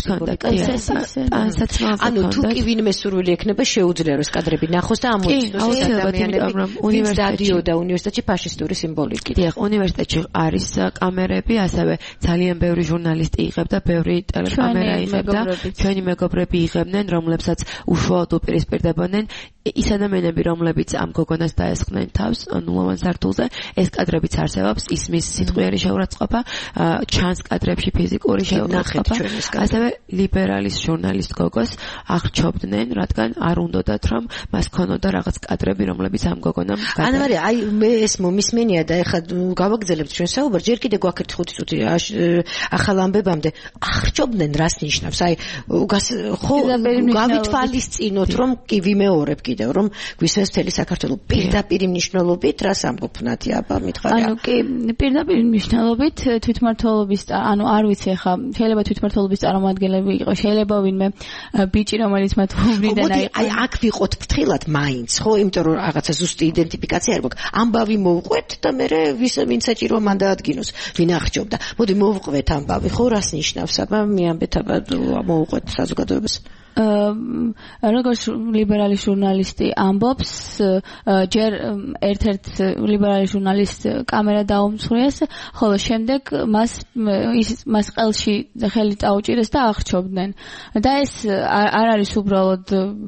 ანუ თუ კი ვინმე სურვილი ექნება შეუძლია რომ ეს კადრები ნახოს და ამოიცნოს ეს ადამიანები ვინც დადიოდა უნივერსიტეტში ფაშისტური სიმბოლიკით. დიახ, უნივერსიტეტში არის კამერები, ასევე ძალიან ბევრი ჟურნალისტი იღებდა, ბევრი ტელეკამერა იღებდა, ჩვენი მეგობრები იღებდნენ, რომლებსაც უშუალოდ უპირისპირდებოდნენ ის ადამიანები, რომლებიც ამ გოგონას დაესხნენ თავს ნულოვან სართულზე, ეს კადრებიც არსებობს, ისმის სიტყვიერი შეურაცხყოფა, ჩანს კადრებში ფიზიკური შეურაცხყოფა, ასევე ლიბერალის ჟურნალისტ გოგოს აღრჩობდნენ, რადგან არ უნდათ რომ მას ქონოდა რაღაც კადრები, რომლებიც ამ გოგონამ ანუ მარია, აი მე ეს მომისმენია და ეხლა გავაგრძელებთ ჩვენ საუბარს, ჯერ კიდე გვაქვს 5 წუთი ახალ ამბებამდე, აღრჩობდნენ რას ნიშნავს? აი ხო გავითვალისწინოთ რომ კი ვიმეორებ კიდევ რომ გვისმენს მთელი საქართველოს პირდაპირ მნიშვნელობით რას ამბობთ აბა მითხარია? ანუ კი პირდაპირ მნიშვნელობით თვითმმართველობის ანუ არ ვიცი ახლა შეიძლება თვითმმართველობის წარმომადგენლები იყო, შეიძლება ვინმე ბიჭი რომელიც მათ უბრიდან აი აქ ვიყოთ ფრთხილად მაინც ხო, იმიტომ რომ რაღაცა ზუსტი იდენტიფიკაცია არ გვაქვს. ამბავი მოვყვეთ და მე ვინც საჭიროა მან დაადგინოს ვინ აღრჩობდა. მოდი მოვყვეთ ამბავი ხო, რას ნიშნავს? აბა მიამბეთ, აბა მოვყვეთ საზოგადოებას. როგორც ლიბერალი ჟურნალისტი ამბობს, ჯერ ერთ-ერთ ლიბერალი ჟურნალისტ კამერა დაუმსხვრიეს, ხოლო შემდეგ მას ყელში ხელი წაუჭირეს და აღრჩობდნენ. და ეს არ არის უბრალოდ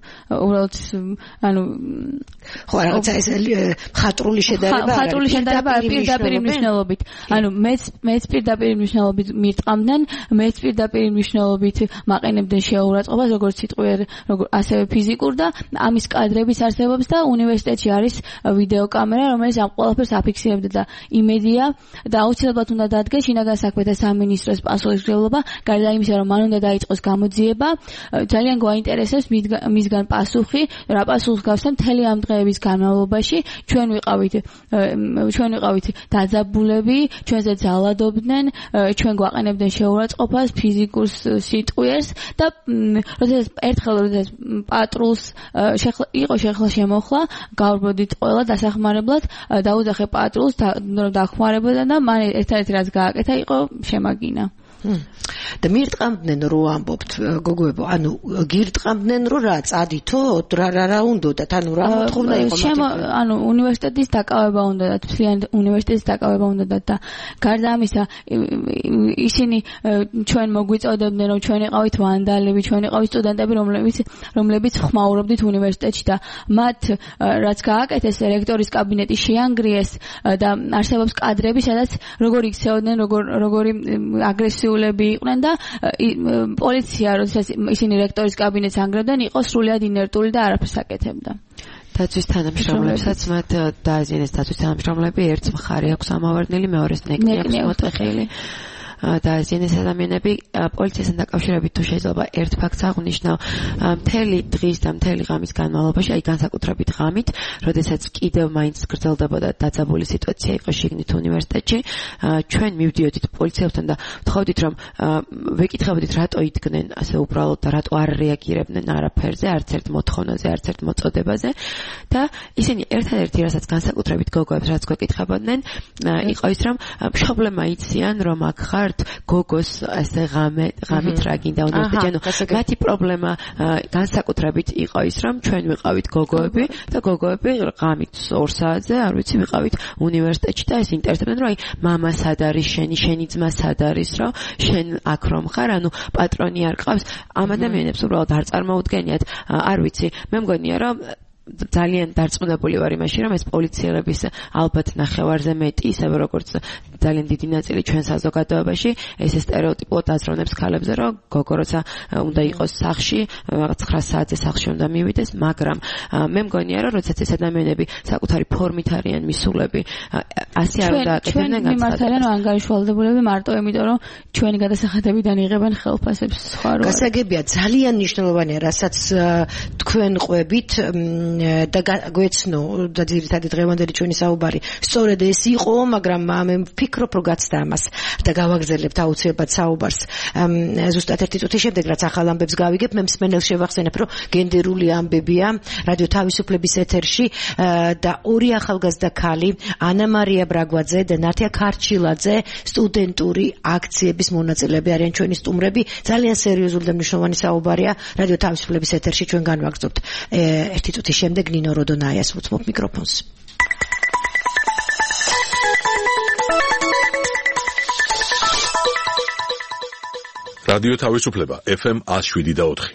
ანუ ხო რაღაცა ეს მხატვრული შედარება პირდაპირ მნიშვნელობით. ანუ მეც პირდაპირ მნიშვნელობით მირტყამდნენ, მეც პირდაპირ მნიშვნელობით მაყენებდნენ შეურაცხყოფას, როგორც სიტყვიერ, ასევე ფიზიკურ და ამის კადრებიც არსებობს და უნივერსიტეტში არის ვიდეო კამერა, რომელიც ამ ყველაფერს აფიქსირებდა და იმედია და აუცილებლად უნდა დადგეს შინაგან საქმეთა სამინისტროს პასუხისმგებლობა, გარდა იმისა, რომ მან უნდა დაიწყოს გამოძიება, ძალიან გვაინტერესებს მისგან პასუხი, რა პასუხს გავსცემ მთელი ამ დღეების განმავლობაში, ჩვენ ვიყავით დაძაბულები, ჩვენზე ძალადობდნენ, ჩვენ გვაყენებდნენ შეურაცხყოფას, ფიზიკურ სიტყვიერს და როდესაც პატრულს იყო შეხლა შემოხლა, გავბროდით ყველა დასახმარებლად, დაუძახე პატრულს, დახმარებოდა და მან ერთ-ერთი რაც გააკეთა იყო შემაგინა. და მირტყამდნენ რომ ამბობთ გოგოებო, ანუ გირტყამდნენ რომ რა წადითო, რა უნდათ, ანუ რა მოთხოვნა იყო მათ? ანუ უნივერსიტეტის დაკავება უნდათ, მთლიანი უნივერსიტეტის დაკავება უნდათ და გარდა ამისა ისინი ჩვენ მოგვიწოდებდნენ რომ ჩვენ იყავით ვანდალები, ჩვენ იყავით სტუდენტები, რომლებიც ხმაურობდით უნივერსიტეტში და მათ რაც გააკეთეს რექტორის კაბინეტი შეანგრიეს და არსებობს კადრები, სადაც როგორ იქცეოდნენ, როგორი აგრესიულები იყვნენ და პოლიცია, როდესაც ისინი რექტორის კაბინეტს ანგრევდნენ, იყო სრულიად ინერტული და არაფერს აკეთებდა. დაცვის თანამშრომლებსაც მათ დააზიანეს დაცვის თანამშრომლები, ერთს მხარი აქვს ამავარდნილი, მეორეს ნეკნი აქვს მოტეხილი. დააზიანეს ადამიანები, პოლიციასთან დაკავშირებით თუ შეიძლება ერთ ფაქტს აღვნიშნო, მთელი დღის და მთელი ღამის განმავლობაში, აი განსაკუთრებით ღამით, როდესაც კიდევ მაინც გრძელდებოდა დაძაბული სიტუაცია იყო შიგნით უნივერსიტეტში, ჩვენ მივდიოდით პოლიციასთან და ვთხოვდით, რომ ვეკითხებოდით, რატო იდგნენ ასე უბრალოდ და რატო არ რეაგირებდნენ არაფერზე, არც ერთ მოთხოვნაზე, არც ერთ მოწოდებაზე და ისინი ერთადერთი რასაც განსაკუთრებით გოგოებს რაც გვეკითხებოდნენ, იყო ის, რომ მშობლებმა იციან, რომ აქ ხარ მართ გოგოს ესე ღამით რა გინდა უნივერსიტეტში ანუ მათი პრობლემა განსაკუთრებით იყო ის რომ ჩვენ ვიყავით გოგოები და გოგოები ღამით 2 საათზე არ ვიცი ვიყავით უნივერსიტეტში და ეს ინტერესებდნენ რომ აი მამა სად არის შენი ძმა სად არის რომ შენ აქ რომ ხარ ანუ პატრონი არ ყავს ამ ადამიანებს უბრალოდ არ წარმოუდგენიათ არ ვიცი მე მგონია რომ ძალიან დარწმუნებული ვარ იმაში რომ ეს პოლიციელების ალბათ ნახევარზე მეტი ისევე როგორც ძალიან დიდი ნაწილი ჩვენ საზოგადოებაში ეს სტერეოტიპულად აზროვნებს ქალებზე რომ გოგო როცა უნდა იყოს სახლში 9 საათზე სახლში უნდა მივიდეს მაგრამ მე მგონია რომ როდესაც ეს ადამიანები საკუთარი ფორმით არიან მისულები ასე არ უნდა აკეთებდნენ განსაკუთრებით რომ ანგარიშვალდებულები მარტო იმიტომ რომ ჩვენი გადასახადებიდან იღებენ ხელფასებს სხვა რო გასაგებია ძალიან მნიშვნელოვანია რასაც თქვენ ყვებით და გვეცნო და ძირითადად დღევანდელი ჩვენი საუბარი სწორედ ეს იყო მაგრამ მე ვფიქრობ რომ გაცდა ამას და გავაგზავნებთ აუცილებლად საუბარს ზუსტად 1 წუთის შემდეგ რაც ახალ ამბებს გავიგებ მე მსმენელს შევახსენებ რომ გენდერული ამბებია რადიო თავისუფლების ეთერში და 2 ახალგაზრდა ქალი ანა მარია ბრაგვაძე და ნათია ქარჩილაძე სტუდენტური აქციების მონაწილეები არიან ჩვენი სტუმრები ძალიან სერიოზული და მნიშვნელოვანი საუბარია რადიო თავისუფლების ეთერში ჩვენ განვაგრძობთ 1 წუთის შემდეგ ნინო როდონაიას ვუწმობ მიკროფონს. რადიო თავისუფლება FM 107.4.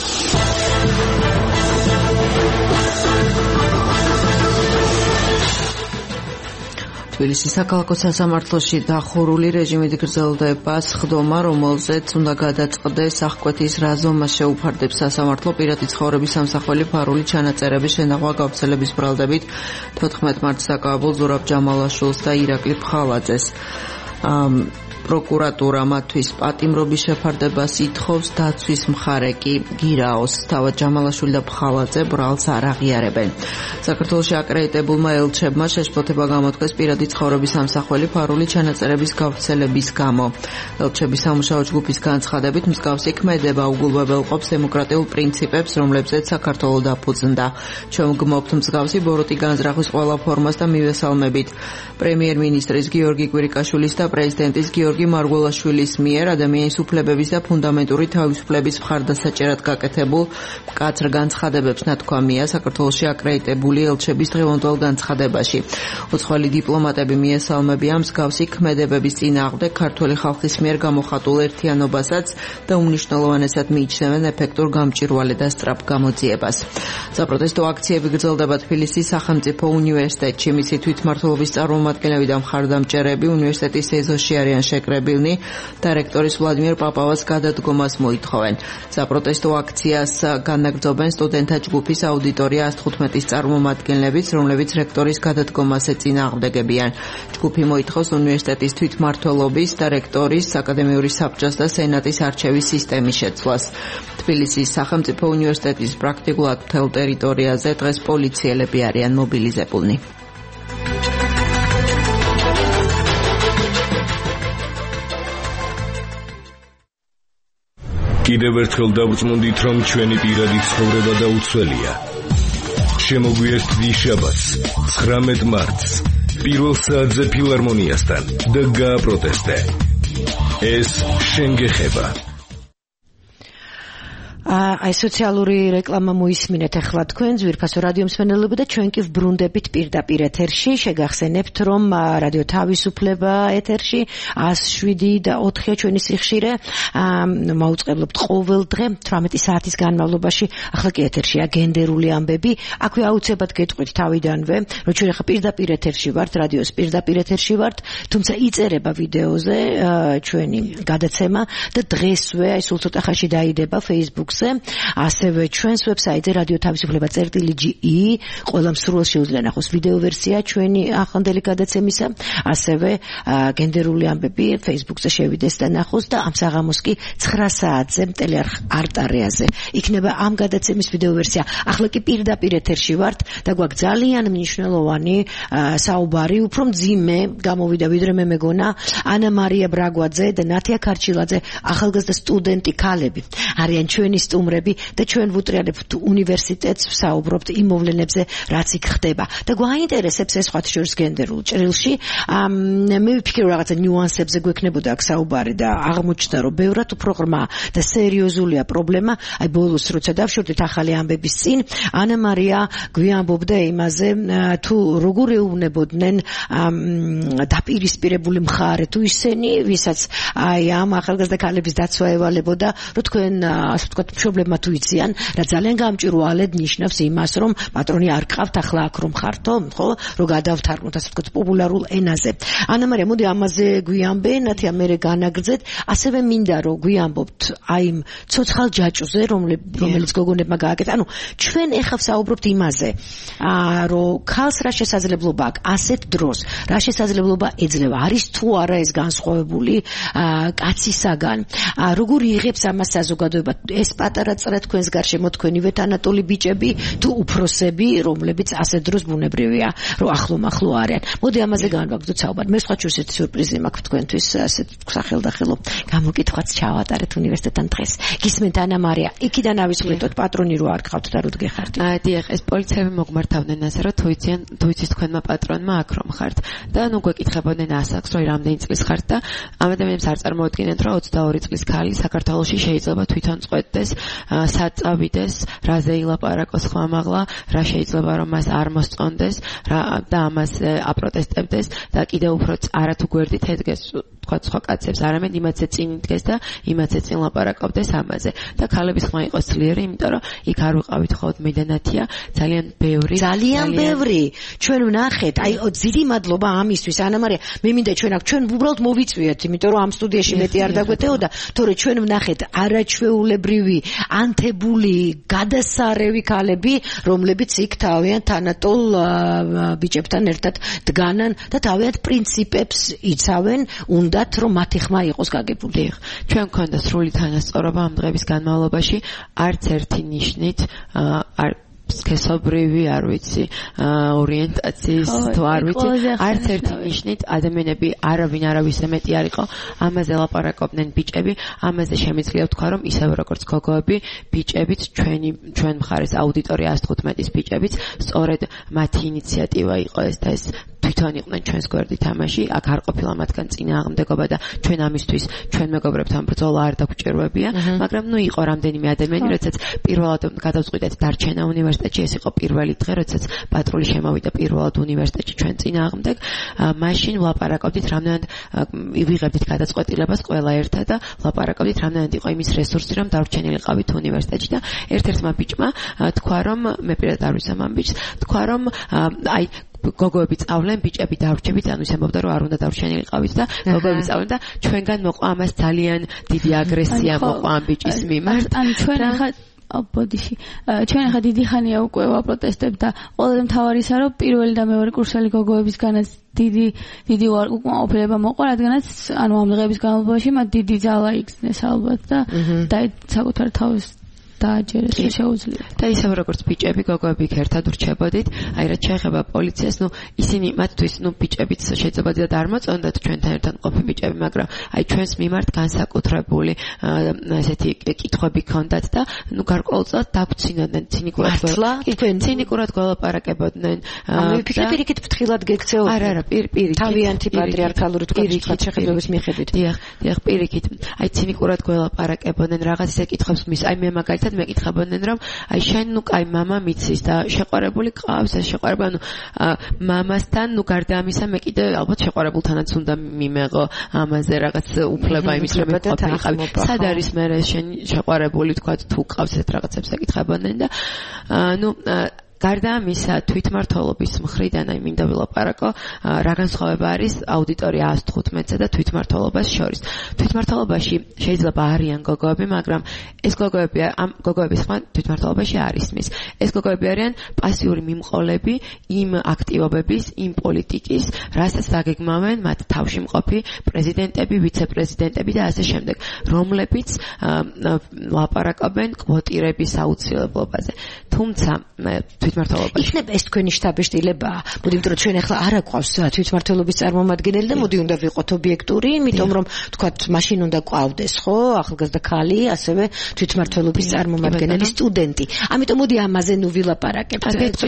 თბილისის საქალაქო სასამართლოში დახურული რეჟიმით გრძელდება სხდომა, რომელზეც უნდა გადაწყდეს აღკვეთის რა ზომას შეუფარდებს სასამართლო პირადი ცხოვრების სამსახველი ფარული ჩანაწერების შენახვა გავრცელების ბრალდებით 14 მარტს დაკავებულ ზურაბ ჯამალაშვილს და ირაკლი ფხალაძეს. პროკურატურა მათთვის პატიმრობის შეფარდებას ითხოვს, დაცვის მხარე კი გირაოს. თავად ჯამალაშვილი და ფხალაძე ბრალს არ აღიარებენ. საქართველოში აკრედიტებულმა ელჩებმა შეშფოთება გამოთქვეს პირადი ცხოვრების სამსახველი ფარული ჩანაწერების გავრცელების გამო. ელჩების სამუშაო ჯგუფის განცხადებით მსგავსი ქმედება უგულვებელყოფს დემოკრატიულ პრინციპებს, რომლებზეც საქართველო დაფუძნდა. ჩვენ ვგმობთ მსგავსი ბოროტი განზრახვის ყველა ფორმას და მივესალმებით პრემიერ-მინისტრის გიორგი კვირიკაშვილის და პრეზიდენტის გიორგი მარგველაშვილის მიერ ადამიანის უფლებების და ფუნდამენტური თავისუფლების მხარდასაჭერად გაკეთებულ მკაცრ განცხადებებს ნათქვამია საქართველოში აკრედიტებული ელჩების დღევანდელ განცხადებაში. უცხოელი დიპლომატები მიესალმებიან მსგავსი ქმედებების წინააღმდეგ ქართველი ხალხის მიერ გამოხატულ ერთიანობასაც და უმნიშვნელოვანესად მიიჩნევენ ეფექტურ გამჭვირვალე და სწრაფ გამოძიებას. საპროტესტო აქციები გრძელდება თბილისის სახელმწიფო უნივერსიტეტში. მისი თვითმმართველობის წარმომადგენლები და მხარდამჭერები უნივერსიტეტის ეზოში არიან შეკრებილნი და რექტორის ვლადიმერ პაპავას გადადგომას მოითხოვენ. საპროტესტო აქციას განაგრძობენ სტუდენტთა ჯგუფის აუდიტორია 115-ის წარმომადგენლებიც, რომლებიც რექტორის გადადგომას ეწინააღმდეგებიან. ჯგუფი მოითხოვს უნივერსიტეტის თვითმმართველობის და რექტორის, აკადემიური საბჭოს და სენატის არჩევის სისტემის შეცვლას. თბილისის სახელმწიფო უნივერსიტეტის პრაქტიკულად მთელ ტერიტორიაზე დღეს პოლიციელები არიან მობილიზებულნი. კიდევ ერთხელ დავწმუნდით, რომ ჩვენი პირადი ცხოვრება დაუცველია. შემოგვიერთდი შაბათს, 19 მარტს, პირველ საათზე ფილარმონიასთან და გააპროტესტე. ეს შენ გეხება. აი სოციალური რეკლამა მოისმინეთ ახლა თქვენ ძვირფასო რადიო მსმენელები და ჩვენ კი ვბრუნდებით პირდაპირ ეთერში. შეგახსენებთ რომ რადიო თავისუფლება ეთერში 107 და 4 ჩვენი სიხშირე მაუწყებლობთ ყოველ დღე 18 საათის განმავლობაში. ახლა კი ეთერშია გენდერული ამბები. აქვე აუცილებლად გეტყვით თავიდანვე რომ ჩვენ ახლა პირდაპირ ეთერში ვართ, რადიოს პირდაპირ ეთერში ვართ, თუმცა იწერება ვიდეოზე ჩვენი გადაცემა და დღესვე აი სულ ცოტა ხანში დაიდება Facebook-ზე, ასევე ჩვენს ვებსაიტზე რადიო თავისუფლება.ge ყველა მსურველს შეუძლია ნახოს ვიდეო ვერსია ჩვენი ახლანდელი გადაცემისა, ასევე გენდერული ამბები Facebook-ზე შევიდეს და ნახოს და ამ საღამოს კი 9 საათზე ტელეარხ არტარეაზე იქნება ამ გადაცემის ვიდეო ვერსია. ახლა კი პირდაპირ ეთერში ვართ და გვაქვს ძალიან მნიშვნელოვანი საუბარი, უფრო მძიმე გამოვიდა ვიდრე მე მეგონა. ანა მარია ბრაგვაძე და ნათია ქარჩილაძე ახალგაზრდა სტუდენტი ქალები არიან ჩვენი მისტუმრები და ჩვენ ვუტრიალებთ უნივერსიტეტს ვსაუბრობთ იმ მოვლენებზე რაც იქ ხდება და გვაინტერესებს ეს სხვათა შორის გენდერულ ჭრილში მე ვფიქრობ რაღაცა ნიუანსებზე გვექნებოდა აქ საუბარი და აღმოჩნდა რომ ბევრად უფრო ღრმა და სერიოზულია პრობლემა აი ბოლოს როცა დავშორდით ახალი ამბების წინ ანა მარია გვიამბობდა იმაზე თუ როგორ ეუბნებოდნენ დაპირისპირებული მხარე თუ ისინი ვისაც აი ამ ახალგაზრდა ქალების დაცვა ევალებოდა რომ თქვენ ასე ვთქვათ მშობლებმა თუ იციან რა ძალიან გამჭვირვალედ ნიშნავს იმას რომ პატრონი არ გყავთ ახლა აქ რომ ხართო ხო რომ გადავთარგმნოთ ასე ვთქვათ პოპულარულ ენაზე ანა მარია მოდი ამაზე გვიამბე ნათია მე განაგრძეთ ასევე მინდა რომ გვიამბობთ აი იმ ცოცხალ ჯაჭვზე რომელიც გოგონებმა გააკეთა ანუ ჩვენ ეხლა ვსაუბრობთ იმაზე რომ ქალს რა შესაძლებლობა აქვს ასეთ დროს რა შესაძლებლობა ეძლევა არის თუ არა ეს განსხვავებული კაცისაგან როგორ იღებს ამას საზოგადოება ეს პატარა წრე თქვენს გარშემო თქვენივე ანატოლი ბიჭები თუ უფროსები რომლებიც ასეთ დროს ბუნებრივია რომ ახლო არიან მოდი ამაზე განვაგრძოთ საუბარი მე სხვა ჩვენს სიურპრიზი მაქვს თქვენთვის ასეთ სახელდახელო გამოკითხვაც ჩავატარეთ უნივერსიტეტთან დღეს გისმენთ ანა მარია იქიდან ავისმენთ პატრონი რო არ გყავთ და რო დგეხართ დიახ ეს პოლიციები მოგმართავდნენ ასე რომ თუ იცით თქვენმა პატრონმა აქ რომ ხართ და ნუ გვეკითხებოდნენ ასაკს რომ რამდენი წლის ხართ და ამ ადამიანებს არ წარმოუდგინეთ რომ 22 წლის ქალი საქართველოში შეიძლება თვითონ წყვეტდეს საწავიდეს რაზე ილაპარაკოს ხმამაღლა რა შეიძლება რომ მას არ მოსწონდეს და ამას აპროტესტებდეს და კიდევ უფრო არათუ გვერდით ედგეს თქვა სხვა კაცებს არამედ იმათზე წინ იდგეს და იმათზე წინ ლაპარაკობდეს ამაზე და ქალების ხმა იყოს ძლიერი იმიტომ რომ იქ არ ვიყავით ხოლმე მე და ნათია ძალიან ბევრი ჩვენ ვნახეთ აი დიდი მადლობა ამისთვის ანა მარია მე მინდა ჩვენ უბრალოდ მოვიწვიეთ იმიტომ რომ ამ სტუდიაში მეტი არ დაგვეტეოდა თორე ჩვენ ვნახეთ არაჩვეულებრივი ანთებული გადასარევი ქალები რომლებიც იქ თავიანთ ანატოლ ბიჭებთან ერთად დგანან და თავიანთ პრინციპებს იცავენ უნდათ რომ მათი ხმა იყოს გაგებული ჩვენ გქონდა სრული თანასწორობა ამ დღების განმავლობაში არც ერთი ნიშნით არ სქესობრივი არ ვიცი ორიენტაციის თუ არ ვიცი არც ერთი ნიშნით ადამიანები არავინ არავის მეტი არ იყო ამაზე ლაპარაკობდნენ ბიჭები ამაზე შემიძლია ვთქვა რომ ისევ როგორც გოგოები ბიჭებიც ჩვენ მხარეს აუდიტორია 115-ის ბიჭებიც სწორედ მათი ინიციატივა იყო ეს და ეს თვითონ იყვნენ ჩვენს გვერდით თამაში აქ არ ყოფილა მათგან წინააღმდეგობა და ჩვენ ამისთვის ჩვენ მეგობრებთან ბრძოლა არ დაგვჭირვებია მაგრამ ნუ იყო რამდენიმე ადამიანი როდესაც პირველად გადავწყვიტეთ დარჩენა უნივერსიტეტში ეს იყო პირველი დღე როდესაც პატრული შემოვიდა პირველად უნივერსიტეტში ჩვენ წინააღმდეგ მაშინ ვლაპარაკობდით რამდენად ვიღებდით გადაწყვეტილებას ყველა ერთად და ვლაპარაკობდით რამდენად იყო იმის რესურსი რომ დარჩენილიყავით უნივერსიტეტში და ერთ-ერთმა ბიჭმა თქვა რომ მე პირადად არ ვიცი ამ ბიჭს თქვა რომ აი გოგოები წავლენ, ბიჭები დავრჩებით, ანუ ისემობდა რომ არ უნდა დავრჩენილიყავით და გოგოები წავლენ და ჩვენგან მოყვა ამას ძალიან დიდი აგრესია მოყვა ამ ბიჭის მიმართ. ანუ ჩვენ ახლა ბოდიში ჩვენ ახლა დიდი ხანია უკვე ვაპროტესტებთ და ყველაზე მთავარია რომ პირველი და მეორე კურსელი გოგოებისგანაც დიდი უკმაყოფილება მოყვა, რადგანაც ანუ ამ დღეების განმავლობაში მათ დიდი ძალა იქნეს ალბათ და საკუთარ თავს დააჯერეს შეუძლია. და ისევ როგორც ბიჭები გოგოები ერთად ვრჩებოდით, აი რაც შეეხება პოლიციას, ნუ ისინი მათთვის ნუ ბიჭებიც შეიძლება და არ მოწონდათ ჩვენთან ერთად ყოფი ბიჭები, მაგრამ აი ჩვენს მიმართ განსაკუთრებული ესეთი კითხვები ჰქონდათ და ნუ გარკვეულწილად დაგვცინოდნენ ცინიკურად გველაპარაკებოდნენ. ანუ პირიქით ფრთხილად გექცეოდნენ. არა, პირიქით. თავიანთი პატრიარქალური შეხედვების მიხედვით. დიახ, პირიქით. აი ცინიკურად გველაპარაკებოდნენ რაღაც ისე კითხვებს მის, აი მე მაგალითად მეკითხებოდნენ რომ აი შენ ნუ კაი მამა მიცის და შეყვარებული ყავს ეს შეყვარება ანუ მამასთან ნუ გარდა ამისა მე კიდე ალბათ შეყვარებულთანაც უნდა მიმეღო ამაზე რაღაც უფლება იმის რომ ყოფილიყავი სად არის მე შენ შეყვარებული თქვა თუ ყავს ეს რაღაცებს ეკითხებოდნენ და ნუ გარდა ამისა თვითმმართველობის მხრიდან აი მინდა ვილაპარაკო რა განსხვავება არის აუდიტორია 115-ზე და თვითმმართველობას შორის. თვითმმართველობაში შეიძლება არიან გოგოები, მაგრამ ეს გოგოები ამ გოგოების ხმა თვითმმართველობაში არ ისმის. ეს გოგოები არიან პასიური მიმყოლები იმ აქტივობების, იმ პოლიტიკის, რასაც დაგეგმავენ მათ თავში მყოფი პრეზიდენტები, ვიცე-პრეზიდენტები და ასე შემდეგ, რომლებიც ლაპარაკობენ კვოტირების აუცილებლობაზე. თუმცა თვითმმართველობაში. იქნებ ეს თქვენი შტაბ-შტილებაა. მოდი, იმიტომ რომ ჩვენ ახლა არ აკვავს თვითმმართველობის წარმომადგენელი და მოდი უნდა ვიყოთ ობიექტური, იმიტომ რომ თქვათ, მაშინ უნდა ყვავდეს, ხო, ახალგაზრდა ქალი, ასევე თვითმმართველობის წარმომადგენელი სტუდენტი. ამიტომ მოდი ამაზე ნუ ვილაპარაკებთ.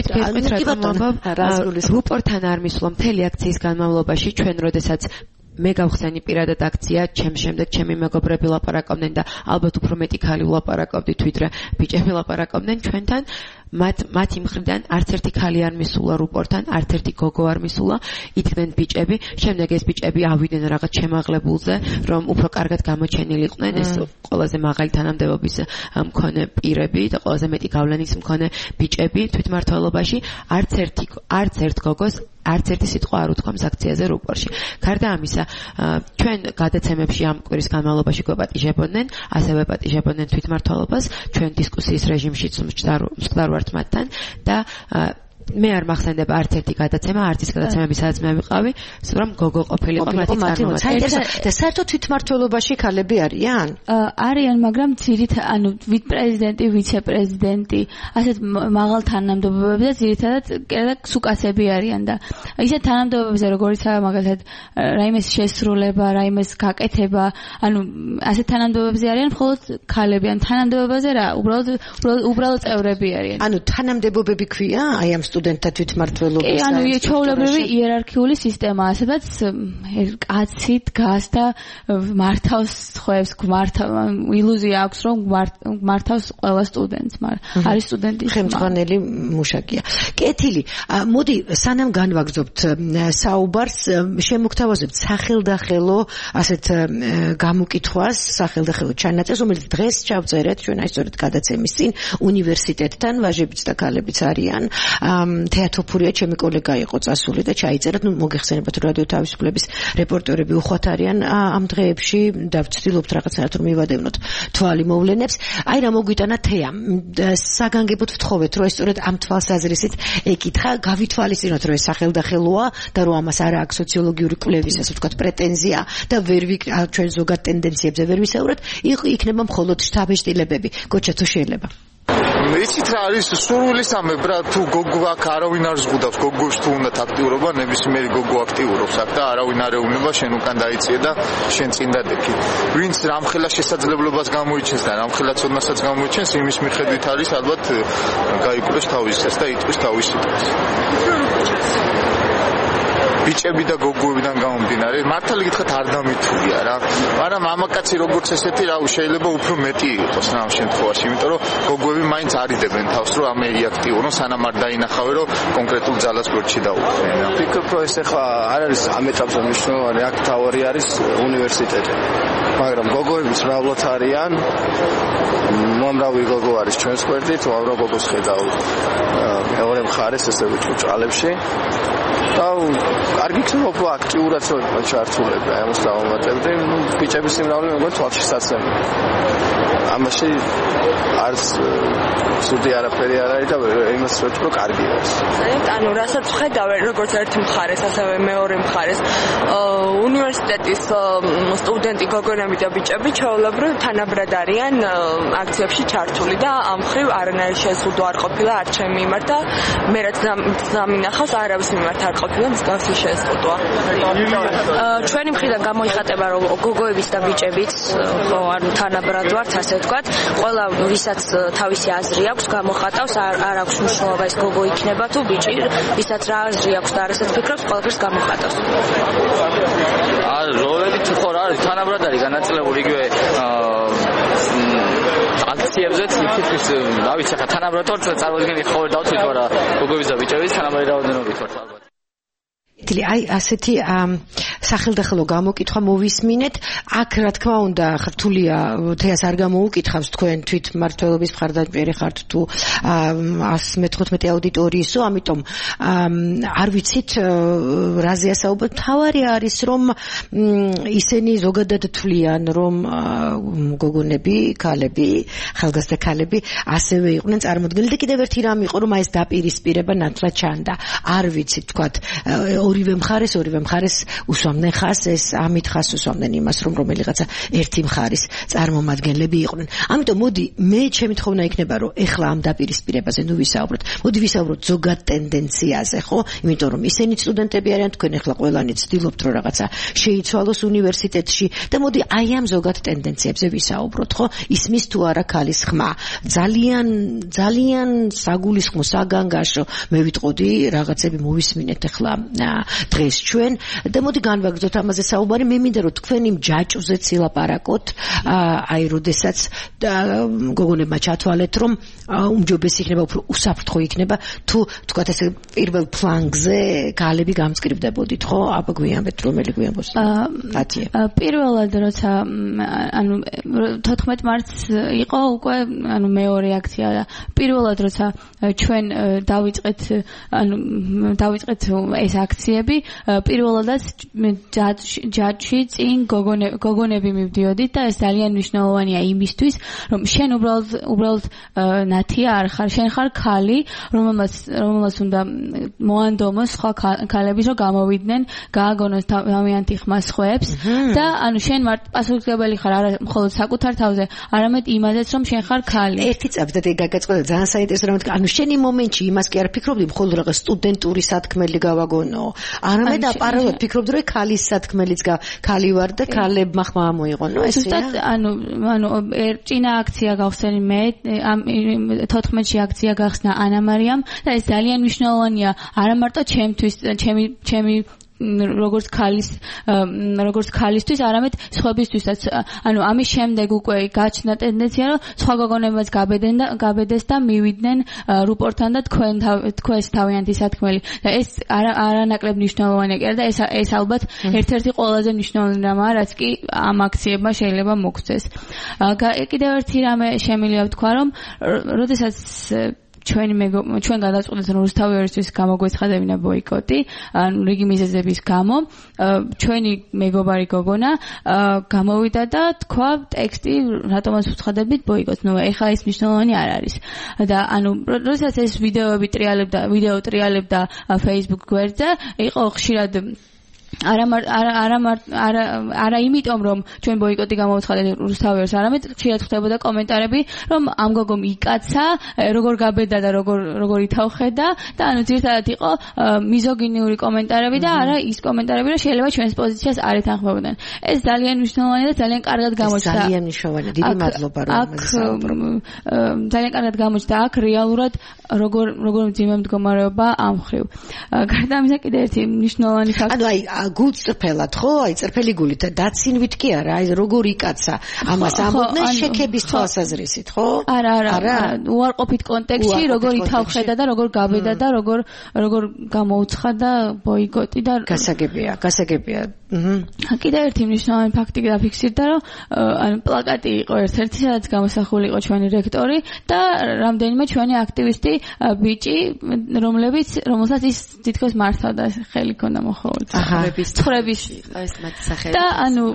რუპორტთან არ მისვლა მთელი აქციის განმავლობაში ჩვენ როდესაც მე გავხსენი პირადად აქცია, ჩემ შემდეგ ჩემი მეგობრები ლაპარაკობდნენ და ალბათ უფრო მეტი ქალი ლაპარაკობდით, ვიდრე ბიჭები ლაპარაკობდნენ ჩვენთან. მათი მხრიდან არც ერთი ქალი არ მისულა რუპორტთან, არც ერთი გოგო არ მისულა, იდგნენ ბიჭები, შემდეგ ეს ბიჭები ავიდნენ რაღაც შემაღლებულზე, რომ უფრო კარგად გამოჩენილიყვნენ, ეს ყველაზე მაღალი თანამდებობის მქონე პირები და ყველაზე მეტი გავლენის მქონე ბიჭები თვითმმართველობაში, არც ერთ გოგოს არც ერთი სიტყვა არ უთქვამს აქციაზე რუპორში. გარდა ამისა, ჩვენ გადაცემებში ამ კვირის განმავლობაში გვეპატიჟებოდნენ, ასევე პატიჟებოდნენ თვითმმართველობას, ჩვენ დისკუსიის რეჟიმშიც მწყდარ ვართ მათთან და მე არ მახსენდება არც ერთი გადაცემა, არც ის გადაცემები, სადაც მე ვიყავი, რომ გოგო ყოფილიყო მათი წარმომადგენელი. და საერთოდ თვითმმართველობაში ქალები არიან? არიან, მაგრამ ვიტ-პრეზიდენტი, ვიცე-პრეზიდენტი, ასეთ მაღალ თანამდებობებზე ძირითადად სუკაცები არიან და ისეთ თანამდებობებზე, როგორიცაა მაგალითად რაიმეს შესრულება, რაიმეს გაკეთება, ასეთ თანამდებობებზე არიან მხოლოდ ქალები, თანამდებობაზე რა, უბრალოდ წევრები არიან. თანამდებობები ქვია, აი ამ სტუდენტთა თვითმმართველობის. ჩვეულებრივი იერარქიული სისტემაა, სადაც კაცი დგას და მართავს ხოებს, ილუზია აქვს, რომ მართავს ყველა სტუდენტს, მაგრამ არის სტუდენტის ხელმძღვანელი მუშაკია. კეთილი, მოდი, სანამ განვაგრძობთ საუბარს, შემოგთავაზებთ სახელდახელო ასეთ გამოკითხვას, სახელდახელო ჩანაწერს, რომელიც დღეს ჩავწერეთ ჩვენ აი სწორედ გადაცემის წინ უნივერსიტეტთან, ვაჟებიც და ქალებიც არიან. თეატოფურია ჩემი კოლეგა იყო წასული და ჩაიწერათ, მოგეხსენებათ რომ რადიო თავისუფლების რეპორტერები უხვად არიან ამ დღეებში და ვცდილობთ რაღაცნაირად რომ მივადევნოთ თვალი მოვლენებს. აი რა მოგვიტანა თეა. საგანგებოდ ვთხოვეთ რომ ეს სწორედ ამ თვალსაზრისით ეკითხა, გავითვალისწინოთ რომ ეს სახელდახელოა და რომ ამას არ აქვს სოციოლოგიური კვლევის ასე ვთქვათ პრეტენზია და ჩვენ ზოგად ტენდენციებზე ვერ ვისაუბრეთ, იქნება მხოლოდ შტაბ-შტილებები. გოჩა თუ შეიძლება. იცით რა არის სურვილისამე ბრა თუ გოგო აქ არავინ არ ზღუდავს გოგოს თუ უნდათ აქტიურობა ნებისმიერი გოგო აქტიურობს აქ და არავინ არ ეუბნება შენ უკან დაიწიე და შენ წინ დადექი ვინც რამხელა შესაძლებლობას გამოიჩენს და რამხელა ცოდნასაც გამოიჩენს იმის მიხედვით არის ალბათ გაიკვლეს თავის ეს და იტყვის თავის სიტყვას ბიჭები და გოგოებიდან გამომდინარე მართალი გითხრათ არ დამითვლია რა მაგრამ მამაკაცი როგორც ესეთი რა შეიძლება უფრო მეტი იყოს რა ამ შემთხვევაში იმიტომ რომ გოგოები მაინც არიდებენ თავს რომ ამე აქტიურონ სანამ არ დაინახავენ რომ კონკრეტულ ძალას გვერდში დაუყრენ რა ვფიქრობ რომ ეს ახლა არ არის ამ ეტაპზე მნიშვნელოვანი აქ თავი არის უნივერსიტეტი მაგრამ გოგოებიც მრავლად არიან მომრავი გოგო არის ჩვენს გვერდით უამრავ გოგოს ხედავ მეორე მხარეს ესე ვიტყვი ჭალებში და კარგი იქნება უფრო აქტიურად ჩართულები ამას დავამატებდი ბიჭების სიმრავლე მეგონი თვალშისაცემი ამაში არც სუდი არაფერი არ არის და იმას ვეთქვი რომ კარგი არის ანუ რასაც ვხედავ როგორც ერთი მხარეს ასევე მეორე მხარეს უნივერსიტეტის სტუდენტი გოგონები და ბიჭები ჩვეულებრივ თანაბრად არიან აქციებში ჩართული და ამ მხრივ არანაირი შეზღუდვა არ ყოფილა არც ჩემი მიმართ და მე რაც დამინახავს არავის მიმართ არ ყოფილა მსგავსი შეზღუდვა ჩვენი მხრიდან გამოიხატება რომ გოგოების და ბიჭებიც ხო ანუ თანაბრად ვართ ასე ვთქვათ ყველა ვისაც თავისი აზრი აქვს გამოხატავს არ აქვს მნიშვნელობა ეს გოგო იქნება თუ ბიჭი ვისაც რა აზრი აქვს და რასაც ფიქრობს ყველაფერს გამოხატავს როლები თუ ხო არის თანაბრად არის განაწილებული იგივე აქციებზე თითქმის რა ვიცი ხა თანაბრად ვარ წარმოიდგინე ხო დავთვით ვარა გოგოების და ბიჭების თანაბრად რაოდენობით ვარ ალბათ აი ასეთი სახელდახელო გამოკითხვა მოვისმინეთ აქ რა თქმა უნდა რთულია თეას არ გამოუკითხავს თქვენ თვითმმართველობის მხარდამჭერი ხართ თუ 115 აუდიტორიისო ამიტომ არ ვიცით რაზე ასაუბრებთ თავარი არის რომ ისინი ზოგადად თვლიან რომ გოგონები ქალები ხალხასთა ქალები ასევე იყვნენ წარმოდგენილი და კიდევ ერთი რამ იყო რომ აი ეს დაპირისპირება ნათლად ჩანდა არ ვიცით თქვათ ორივე მხარეს უსვამდნენ ხას, ეს ამით ხას უსვამდნენ იმას, რომ რომელიღაცა ერთი მხარის წარმომადგენლები იყვნენ. ამიტომ მოდი მე ჩემი თხოვნა იქნება, რომ ეხლა ამ დაპირისპირებაზე ნუ ვისაუბროთ. მოდი ვისაუბროთ ზოგად ტენდენციაზე, ხო? იმიტომ რომ ისინი სტუდენტები არიან, თქვენ ეხლა ყველანი ცდილობთ, რომ რაღაცა შეიცვალოს უნივერსიტეტში და მოდი აი ამ ზოგად ტენდენციებზე ვისაუბროთ, ხო? ისმის თუ არა ქალის ხმა. ძალიან საგულისხმო, საგანგაშო მე ვიტყოდი რაღაცები მოვისმინეთ ეხლა დღეს ჩვენ და მოდი განვაგრძოთ ამაზე საუბარი. მე მინდა რომ თქვენი ჯაჭვზე ცილაპარაკოთ, აი როდესაც გოგონებმა ჩათვალეთ რომ უმჯობესი იქნება, უფრო უსაფრთხო იქნება თუ თქვათ ესე პირველ ფლანგზე გალები გამწკრივდებოდით, ხო? აბა გვიანბეთ რომელი გვიანბოს? ათია. პირველად როცა ანუ 14 მარტს იყო უკვე ანუ მეორე აქცია და პირველად როცა ჩვენ დავიწყეთ ეს აქციები, პირველადაც ჯაჭვში წინ გოგონები მივდიოდით და ეს ძალიან მნიშვნელოვანია იმისთვის, რომ შენ უბრალოდ ნათია არ ხარ, შენ ხარ ქალი, რომელმაც უნდა მოანდომოს სხვა ქალების, რომ გამოვიდნენ, გააგონოს თავიანთი ხმა სხვებს და ანუ შენ პასუხისმგებელი ხარ არა მხოლოდ საკუთარ თავზე, არამედ იმაზეც, რომ შენ ხარ ქალი. ერთი წაბდა გაგაწყდა ძალიან საინტერესო რამე. ანუ შენი მომენტში იმას კი არ ფიქრობდი, მხოლოდ რაღაც სტუდენტური სათქმელი გავაგონო. არამედ აპარალელურად ფიქრობდი, რომ ქალის სათქმელიც ქალი ვარ და ქალებმა ხმა მოიღონო, ესეა? ანუ წინა აქცია გავხსენი მე, 14-ში აქცია გახსნა ანა მარიამ და ეს ძალიან მნიშვნელოვანია არა მარტო ჩემთვის, ჩემი როგორც ქალისთვის, არამედ სხვებისთვისაც. ანუ ამის შემდეგ უკვე გაჩნდა ტენდენცია, რომ სხვა გოგონებმაც გაბედეს და მივიდნენ რუპორთან და თქვენს თავიანთი სათქმელი. და ეს არანაკლებ მნიშვნელოვანია კი არა და ეს ალბათ ერთ-ერთი ყველაზე მნიშვნელოვანი რამაა, რაც კი ამ აქციებმა შეიძლება მოგწეს. კიდევ ერთი რამე შემიძლია ვთქვა, რომ როდესაც ჩვენ გადავწყვეტეთ, რომ რუსთავი ერისთვის გამოგვეცხადებინა ბოიკოტი, ანუ რიგი მიზეზების გამო, ჩვენი მეგობარი გოგონა გამოვიდა და თქვა ტექსტი, რატომაც ვცხადებით ბოიკოტს. ნუ ეხლა ეს მნიშვნელოვანი არ არის. და ანუ როდესაც ეს ვიდეო ტრიალებდა Facebook გვერდზე, იყო ხშირად არა იმიტომ რომ ჩვენ ბოიკოტი გამოვცხადეთ რუსთავერს, არამედ ხშირად ხდებოდა კომენტარები, რომ ამ გოგომ იკაცა, როგორ გაბედა და როგორ ითავხედა და ანუ ძირითადად იყო მიზოგინიური კომენტარები და არა ის კომენტარები, რომ შეიძლება ჩვენს პოზიციას არ ეთანხმებოდნენ. ეს ძალიან მნიშვნელოვანია და ძალიან კარგად გამოჩნდა. ძალიან მნიშვნელოვანია. დიდი მადლობა რომ ძალიან კარგად გამოჩნდა აქ რეალურად როგორ მძიმე მდგომარეობა ამ ხრივ. გარდა ამისა კიდევ ერთი მნიშვნელოვანი ფაქტი. ანუ აი გულწრფელად, ხო? აი წრფელი გულით და დაცინვით კი არა, აი როგორ იკაცა. ამას ამბობდნენ შექების თვალსაზრისით, ხო? არა. უარყოფით კონტექსტში, როგორ ითავხედა და როგორ გაბედა და როგორ გამოუცხადა ბოიკოტი და გასაგებია. კიდევ ერთი მნიშვნელოვანი ფაქტი დაფიქსირდა, რომ ანუ პლაკატი იყო ერთ-ერთი, სადაც გამოსახული იყო ჩვენი რექტორი და რამდენიმე ჩვენი აქტივისტი ბიჭი, რომელსაც ის თითქოს მართავდა, ხელი ქონდა მოხოვული. ცხვრების და ანუ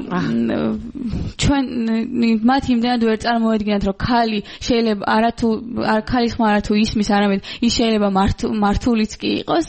ჩვენ მათ იმდენად ვერ წარმოედგინათ, რომ ქალი შეიძლება ქალის ხმა არათუ ისმის, არამედ ის შეიძლება მართულიც კი იყოს.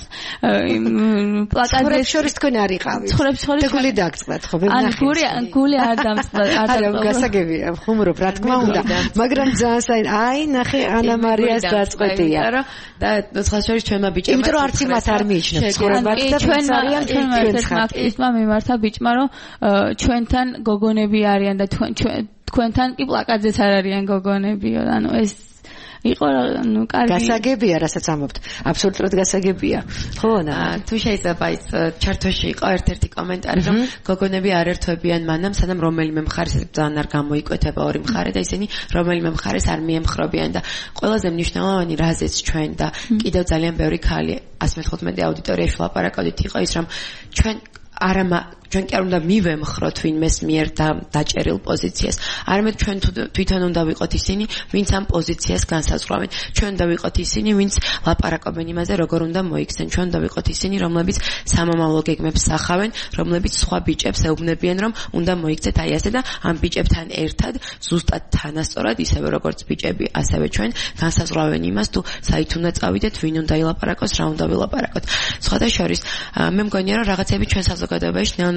პლაკატზე შორის თქვენ არ იყავით. ცხვრებს გული დაგწყდათ, ხო? გული არ დამწყდა. არა, გასაგებია, ხუმრობ, რა თქმა უნდა. მაგრამ ძალიან აი, ნახე, ანა მარიას დაწყვეტია. და სხვა შორის ჩვენმა ბიჭებმა იმიტომ რომ არც იმათ არ მიიჩნევთ ცხვრებად და ძალიან აქტივისტმა მიმართა ბიჭმა, რომ ჩვენთან გოგონები არიან და თქვენთან კი პლაკატზეც არ არიან გოგონებიო. ანუ ეს იყო ნუ კარგი. გასაგებია, რასაც ამბობთ. აბსოლუტურად გასაგებია. ხო, თუ შეიძლება ის ჩარტოში იყო ერთ-ერთი კომენტარი, რომ გოგონები არ ერთვებიან მანამ, სანამ რომელიმე მხარეს ძალიან არ გამოიკვეთება ორი მხარე და ისინი რომელიმე მხარეს არ მიემხრობიან და ყველაზე მნიშვნელოვანი რაზეც ჩვენ და კიდევ ძალიან ბევრი ქალი 115 აუდიტორიაში ვლაპარაკობდით იყო ის, რომ ჩვენ ჩვენ კი არ უნდა მივემხროთ ვინმეს მიერ დაჭერილ პოზიციას. არამედ ჩვენ თვითონ უნდა ვიყოთ ისინი, ვინც ამ პოზიციას განსაზღვრავენ. ჩვენ უნდა ვიყოთ ისინი, ვინც ლაპარაკობენ იმაზე, როგორ უნდა მოიქცენ. ჩვენ უნდა ვიყოთ ისინი, რომლებიც სამომავლო გეგმებს სახავენ, რომლებიც სხვა ბიჭებს ეუბნებიან, რომ უნდა მოიქცეთ აი ასე და ამ ბიჭებთან ერთად, ზუსტად თანასწორად, ისევე როგორც ბიჭები, ასევე ჩვენ განსაზღვრავენ იმას, თუ საით უნდა წავიდეთ, ვინ უნდა ილაპარაკოს, რა უნდა ვილაპარაკოთ. სხვათა შორის, მე მგონია, რომ რაღაცები ჩვენ საზოგადოებაში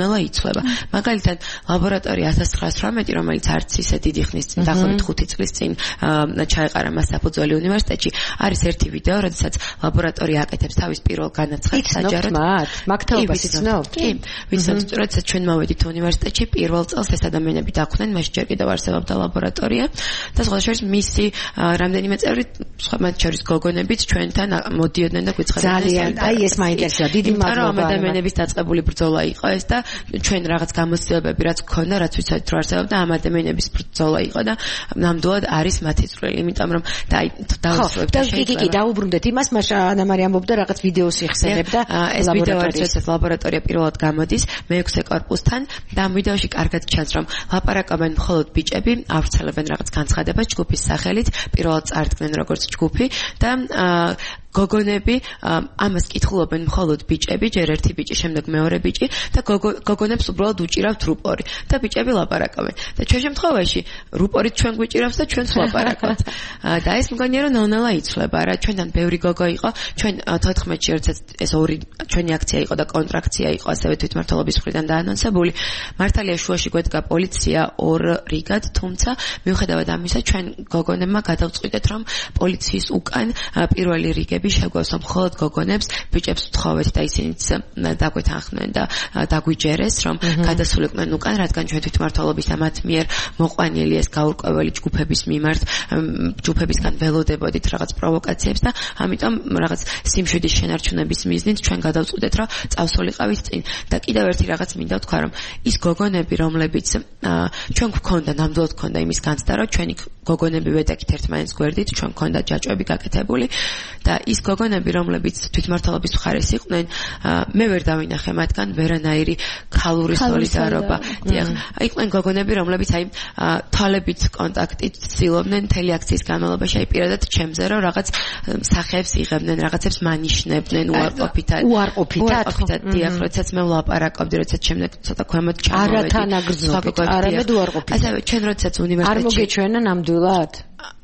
ნელ-ნელა იცვლება. მაგალითად, ლაბორატორია 1918, რომელიც არც ისე დიდი ხნის წინ, დაახლოებით 5 წლის წინ ჩაეყარა მას საფუძველი უნივერსიტეტში, არის ერთი ვიდეო, როდესაც ლაბორატორია აკეთებს თავის პირველ განაცხადს საჯაროდ. მაგთაობას იცნობთ? კი, ვიცნობთ, როდესაც ჩვენ მოვედით უნივერსიტეტში, პირველ წელს ეს ადამიანები დახვდნენ, მაშინ ჯერ კიდევ არსებობდა ლაბორატორია და სხვა შორის მისი რამდენიმე წევრი, სხვა მათ შორის გოგონებიც ჩვენთან მოდიოდნენ და გვიცხადნენ. ძალიან, აი ეს მაინტერესებდა, დიდი მადლობა. ამ ადამიანების დაწყებული ბრძოლა იყო ეს და ჩვენ რაღაც გამოცდილებები რაც გქონდა, რაც ვიცოდით რომ არსებობდა, ამ ადამიანების ბრძოლა იყო და ნამდვილად არის მათი წვლილი, იმიტომ რომ დაუსვებთ და კი, დაუბრუნდეთ იმას, მაშინ ანა მარიამ ამბობდა რაღაც ვიდეოს იხსენებდა ეს ვიდეო არის ლაბორატორია პირველად გამოდის მე-6 კორპუსთან და ამ ვიდეოში კარგად ჩანს რომ ლაპარაკობენ მხოლოდ ბიჭები, ავრცელებენ რაღაც განცხადებას ჯგუფის სახელით, პირველად წარდგნენ როგორც ჯგუფი და გოგონები ამას კითხულობენ მხოლოდ ბიჭები, ჯერ ერთი ბიჭი, შემდეგ მეორე ბიჭი და გოგონებს უბრალოდ უჭირავთ რუპორი და ბიჭები ლაპარაკობენ. და ჩვენ შემთხვევაში რუპორით ჩვენ გვიჭირავს და ჩვენც ლაპარაკობთ. და ეს მგონია რომ ნელ-ნელა იცვლება რა, ჩვენთან ბევრი გოგო იყო, ჩვენ 14-ში როდესაც ეს ორი ჩვენი აქცია იყო და კონტრაქცია იყო ასევე თვითმმართველობის მხრიდან დაანონსებული. მართალია შუაში გვედგა პოლიცია ორ რიგად, თუმცა მიუხედავად ამისა ჩვენ გოგონებმა გადავწყვიტეთ რომ პოლიციის უკან პირველი რიგები შეგვავს მხოლოდ გოგონებს, ბიჭებს ვთხოვეთ და ისინიც დაგვეთანხმდნენ და დაგვიჯერეს რომ გადასულიყვნენ უკან, რადგან ჩვენ თვითმმართველობის და მათ მიერ მოყვანილი ეს გაურკვეველი ჯგუფების მიმართ ჯგუფებისგან ველოდებოდით რაღაც პროვოკაციებს და ამიტომ რაღაც სიმშვიდის შენარჩუნების მიზნით ჩვენ გადავწყვიტეთ რომ წავსულიყავით წინ და კიდევ ერთი რაღაც მინდა ვთქვა რომ ის გოგონები რომლებიც ჩვენ გვქონდა ნამდვილად გვქონდა იმის განცდა რომ ჩვენი გოგონები ვეტაკით ერთმანეთს გვერდით ჩვენ გვქონდა ჯაჭვები გაკეთებული და ის გოგონები რომლებიც თვითმმართველობის მხარეს იყვნენ მე ვერ დავინახე მათგან ვერანაირი ქალური სოლიდარობა დიახ იყვნენ გოგონები რომლებიც აი თვალებით კონტაქტით ცდილობდნენ მთელი აქციის განმავლობაში აი პირადად ჩემზე რომ რაღაც სახეებს იღებდნენ რაღაცებს მანიშნებდნენ უარყოფითად დიახ როდესაც მე ვლაპარაკობდი როდესაც შემდეგ ცოტა ქვემოთ ჩამოვედი არათანაგრძნობით არამედ უარყოფითად ასევე ჩვენ როდესაც უნივერსიტეტში არ მოგეჩვენა ნამდვილად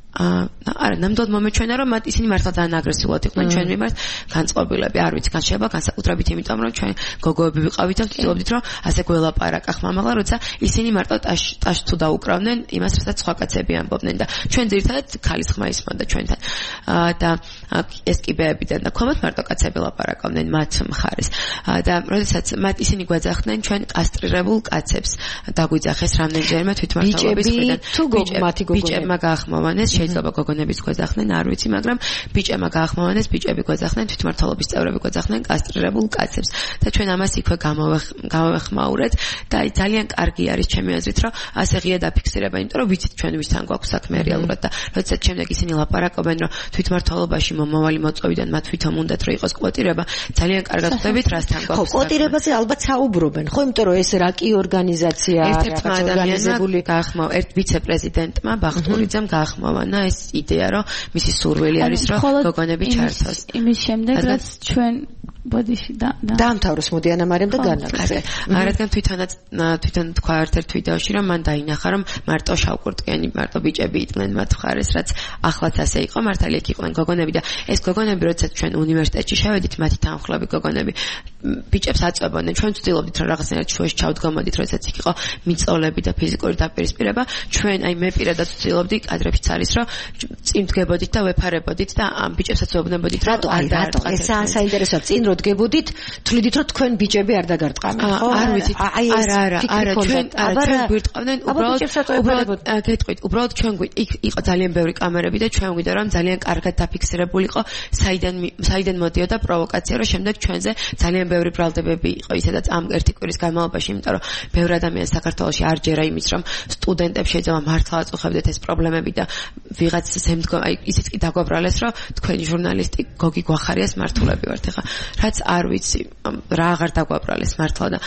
არა, ნამდვილად მომეჩვენა რომ მათ ისინი მართლა ძალიან აგრესიულად იყვნენ ჩვენ მიმართ, განწყობილები, არ ვიცი, კან შეიძლება განსაკუთრებით იმიტომ რომ ჩვენ გოგოები ვიყავით და ვცდილობდით რომ ასე გველაპარაკა ხმამაღლა, როცა ისინი მარტო ტაშ თუ დაუკრავდნენ იმას, რასაც სხვა კაცები ამბობდნენ და ჩვენ ძირითადად ქალის ხმა ისმოდა ჩვენთან. და ეს კიბეებიდან და ქვემოთ მარტო კაცები ლაპარაკობდნენ მათ მხარეს. და როდესაც მათ ისინი გვეძახდნენ ჩვენ კასტრირებულ კაცებს დაგვიძახეს რამდენჯერმე თვითმმართველობის მხრიდან. ბიჭებმა გაახმოვანეს შეიძლება გოგონების გვეძახდნენ, არ ვიცი, მაგრამ ბიჭებმა გაახმოვანეს, ბიჭები გვეძახდნენ, თვითმმართველობის წევრები გვეძახდნენ კასტრირებულ კაცებს. და ჩვენ ამას იქვე გამოვეხმაურეთ და ძალიან კარგი არის ჩემი აზრით, რომ ასე ღია დაფიქსირება, იმიტომ რომ ვიცით ჩვენ ვისთან გვაქვს საქმე რეალურად და როდესაც შემდეგ ისინი ლაპარაკობენ, რომ თვითმმართველობაში მომავალი მოწვევიდან მათ თვითონ უნდათ რომ იყოს კვოტირება, ძალიან კარგად ხვდებით რასთან გვაქვს. ხო, კვოტირებაზე ალბათ საუბრობენ, ხო, იმიტომ რომ ეს რაკი ორგანიზაცია, ერთ-ერთმა ადამიანმა გაახმოვა, ერთ ვიცე-პრეზიდენტმა ბახტურიძემ გაახმოვანა ეს იდეა, რომ მისი სურვილი არის, რომ გოგონები ჩართოს. იმის შემდეგ, რაც ჩვენ ბოდიში დაამთავროს მოდი ანა მარიამ და განაგრძე. რადგან თვითონ თქვა ერთ-ერთ ვიდეოში, რომ მან დაინახა, რომ მარტო შავკურტკიანი, მარტო ბიჭები იყვნენ მათ მხარეს, რაც ახლაც ასე იყო, მართალია იყვნენ გოგონები და ეს გოგონები, როდესაც ჩვენ უნივერსიტეტში შევედით, მათი თანხმლები გოგონები ბიჭებს აწვევდნენ. ჩვენ ვცდილობდით, რომ რაღაცნაირად შუაში ჩავდგომოდით, როდესაც იქ იყო მიწოლები და ფიზიკური დაპირისპირება. ჩვენ აი მე პირადად ვცდილობდი, კადრებიც არის, რომ წინ ვდგებოდით და ვეფარებოდით და ამ ბიჭებსაც ვეუბნებოდით, რომ რატო ეს საინტერესოა წინ რო დგებოდით, თვლიდით, რომ თქვენ ბიჭები არ დაგარტყამთ, ხო? არ ვიცით. არა, ჩვენ გვირტყავდნენ უბრალოდ გეტყვით, უბრალოდ ჩვენ იქ იყო ძალიან ბევრი კამერები და ჩვენ გვიდა რომ ძალიან კარგად დაფიქსირებული იყო, საიდან მოდიოდა პროვოკაცია, რომ შემდეგ ჩვენზე ძალიან ბევრი ბრალდებები იყო ისედაც ამ ერთი კვირის განმავლობაში, იმიტომ რომ ბევრი ადამიანი საქართველოში არ ჯერა იმის, რომ სტუდენტებს შეიძლება მართლა აწუხებდეთ ეს პრობლემები და ვიღაც შემდგომ აი ისიც კი დაგვაბრალეს, რომ თქვენი ჟურნალისტი გოგი გვახარიას მართულები ვართ ეხა. რაც არ ვიცი, რა აღარ დაგვაბრალეს მართლა და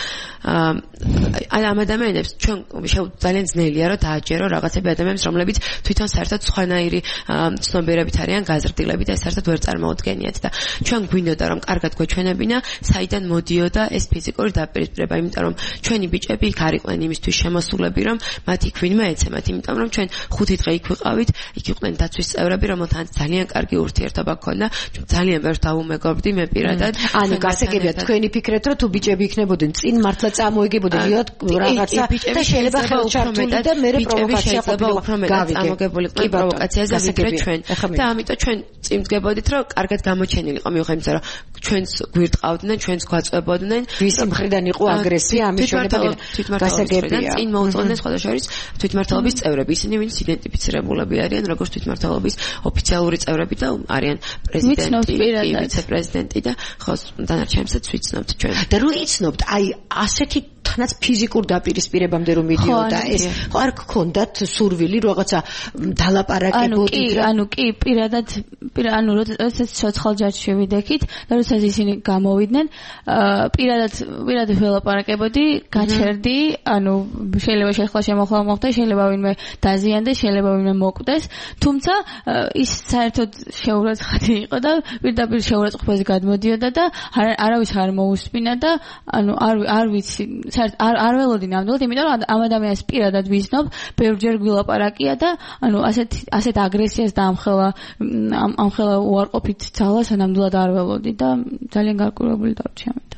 აი ამ ადამიანებს ჩვენ ძალიან ძნელია რომ დააჯერო რაღაცები ადამიანებს, რომლებიც თვითონ საერთოდ სხვანაირი ცნობიერებით არიან გაზრდილები და საერთოდ ვერ წარმოუდგენიათ და ჩვენ გვინდოდა რომ კარგად გვეჩვენებინა, საით საიდან მოდიოდა ეს ფიზიკური დაპირისპირება, იმიტომ რომ ჩვენი ბიჭები იქ არ იყვნენ იმისთვის შემოსულები, რომ მათ იქ ვინმე ეცემათ, იმიტომ რომ ჩვენ 5 დღე იქ ვიყავით, იქ იყვნენ დაცვის წევრები, რომელთანაც ძალიან კარგი ურთიერთობა ჰქონდა. ძალიან ბევრს დავუმეგობრდი მე პირადად. ანუ გასაგებია თქვენი ფიქრეთ, რომ თუ ბიჭები იქნებოდნენ წინ მართლა წამოიგებოდნენ რაღაცა და შეიძლება ხელჩართული და მე პროვოკაცია გამოგებულიყო პროვოკაციაზე ვიდრე ჩვენ. და ამიტომ ჩვენ წიმდგებოდით, რომ კარგად გამოჩენილიყო, მიუხედავად იმისა, რომ ჩვენს გვირტყავდნენ, ჩვენს გვაწვებოდნენ, ვისი მხრიდან იყო აგრესია, ამის შენებაა გასაგებია. წინ მოუწოდნენ სხვადასხვა თვითმმართველობის წევრები, ისინი ვინც იდენტიფიცირებულები არიან როგორც თვითმმართველობის ოფიციალური წევრები და არიან პრეზიდენტი, ვიცე-პრეზიდენტი და ხო დანარჩენებსაც ვიცნობთ ჩვენ. და რო იცნობთ, აი ასეთი თანაც ფიზიკურ დაპირისპირებამდე რომ მიდიოდა ეს ხო არ გქონდათ სურვილი რაღაცა დალაპარაკებოდით ანუ კი პირადად ანუ როდესაც ცოცხალჯარში ვიდექით და როდესაც ისინი გამოვიდნენ პირადად ველაპარაკებოდი გაჩერდი ანუ შეიძლება შეხლა შემოხლა მოხდა შეიძლება ვინმე დაზიანდეს შეიძლება ვინმე მოკვდეს თუმცა ის საერთოდ შეურაცხყოფი იყო და პირდაპირ შეურაცხყოფაზე გადმოდიოდა და არავის არ მოусმინა და ანუ არ ვიცი არ ველოდი ნამდვილად, იმიტომ რომ ამ ადამიანს პირადად ვიცნობ, ბევრჯერ გვილაპარაკია და ანუ ასეთ აგრესიას და ამხელა უარყოფით ძალას ნამდვილად არ ველოდი და ძალიან გარკვეული დარჩი ამიტომ.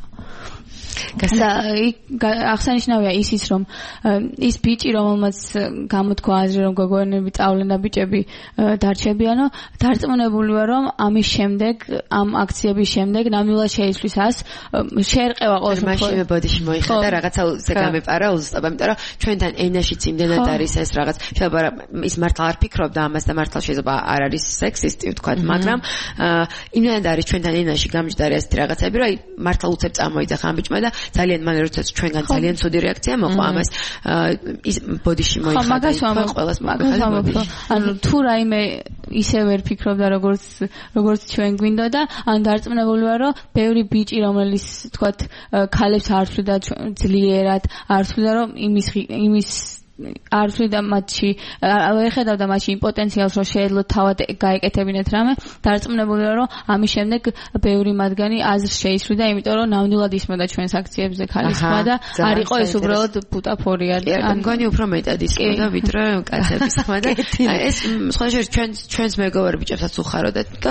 და აღსანიშნავია ისიც რომ ის ბიჭი რომელმაც გამოთქვა აზრი რომ გოგონები წავლენ და ბიჭები დარჩებიანო დარწმუნებული ვარ რომ ამის შემდეგ ამ აქციების შემდეგ ნამდვილად შეისვლის შეერყევა ყოველ მაშინვე ბოდიში მოიხდა რაღაცა ზეგამეპარა უზუსტობა იმიტომ რომ ჩვენთან ენაშიც იმდენად არის ეს რაღაც შეიძლება ის მართლა არ ფიქრობდა ამას და მართლა შეიძლება არ არის სექსისტი ვთქვათ მაგრამ იმდენად არის ჩვენთან ენაში გამჯდარი ასეთი რაღაცები რომ მართლა უცებ წამოიძახა ამ ბიჭმა და ძალიან მალე როდესაც ჩვენგან ძალიან ცუდი რეაქცია მოყვა ამას ის ბოდიში მოიხადა ყველას მაგალითად ანუ თუ რაიმე ისე ვერ ფიქრობდა როგორც ჩვენ გვინდა და ან დარწმუნებული ვარ რომ ბევრი ბიჭი რომელიც თქვათ ქალებს არ თვლიდა ძლიერად არ თვლიდა რომ იმის არ თვლიდა მათში ვერ ხედავდა მათში იმ პოტენციალს რომ შეეძლოთ თავად გაეკეთებინათ რამე დარწმუნებული ვარ რომ ამის შემდეგ ბევრი მათგანი აზრს შეისვრიდა იმიტომ რომ ნამდვილად ისმოდა ჩვენს აქციებზე ქალის ხმა და არ იყო ეს უბრალოდ ბუტაფორია ან მგონი უფრო მეტად ისმოდა ვიდრე კაცების ხმა და ეს სხვადასხვა ჩვენს მეგობარ ბიჭებსაც უხაროდათ და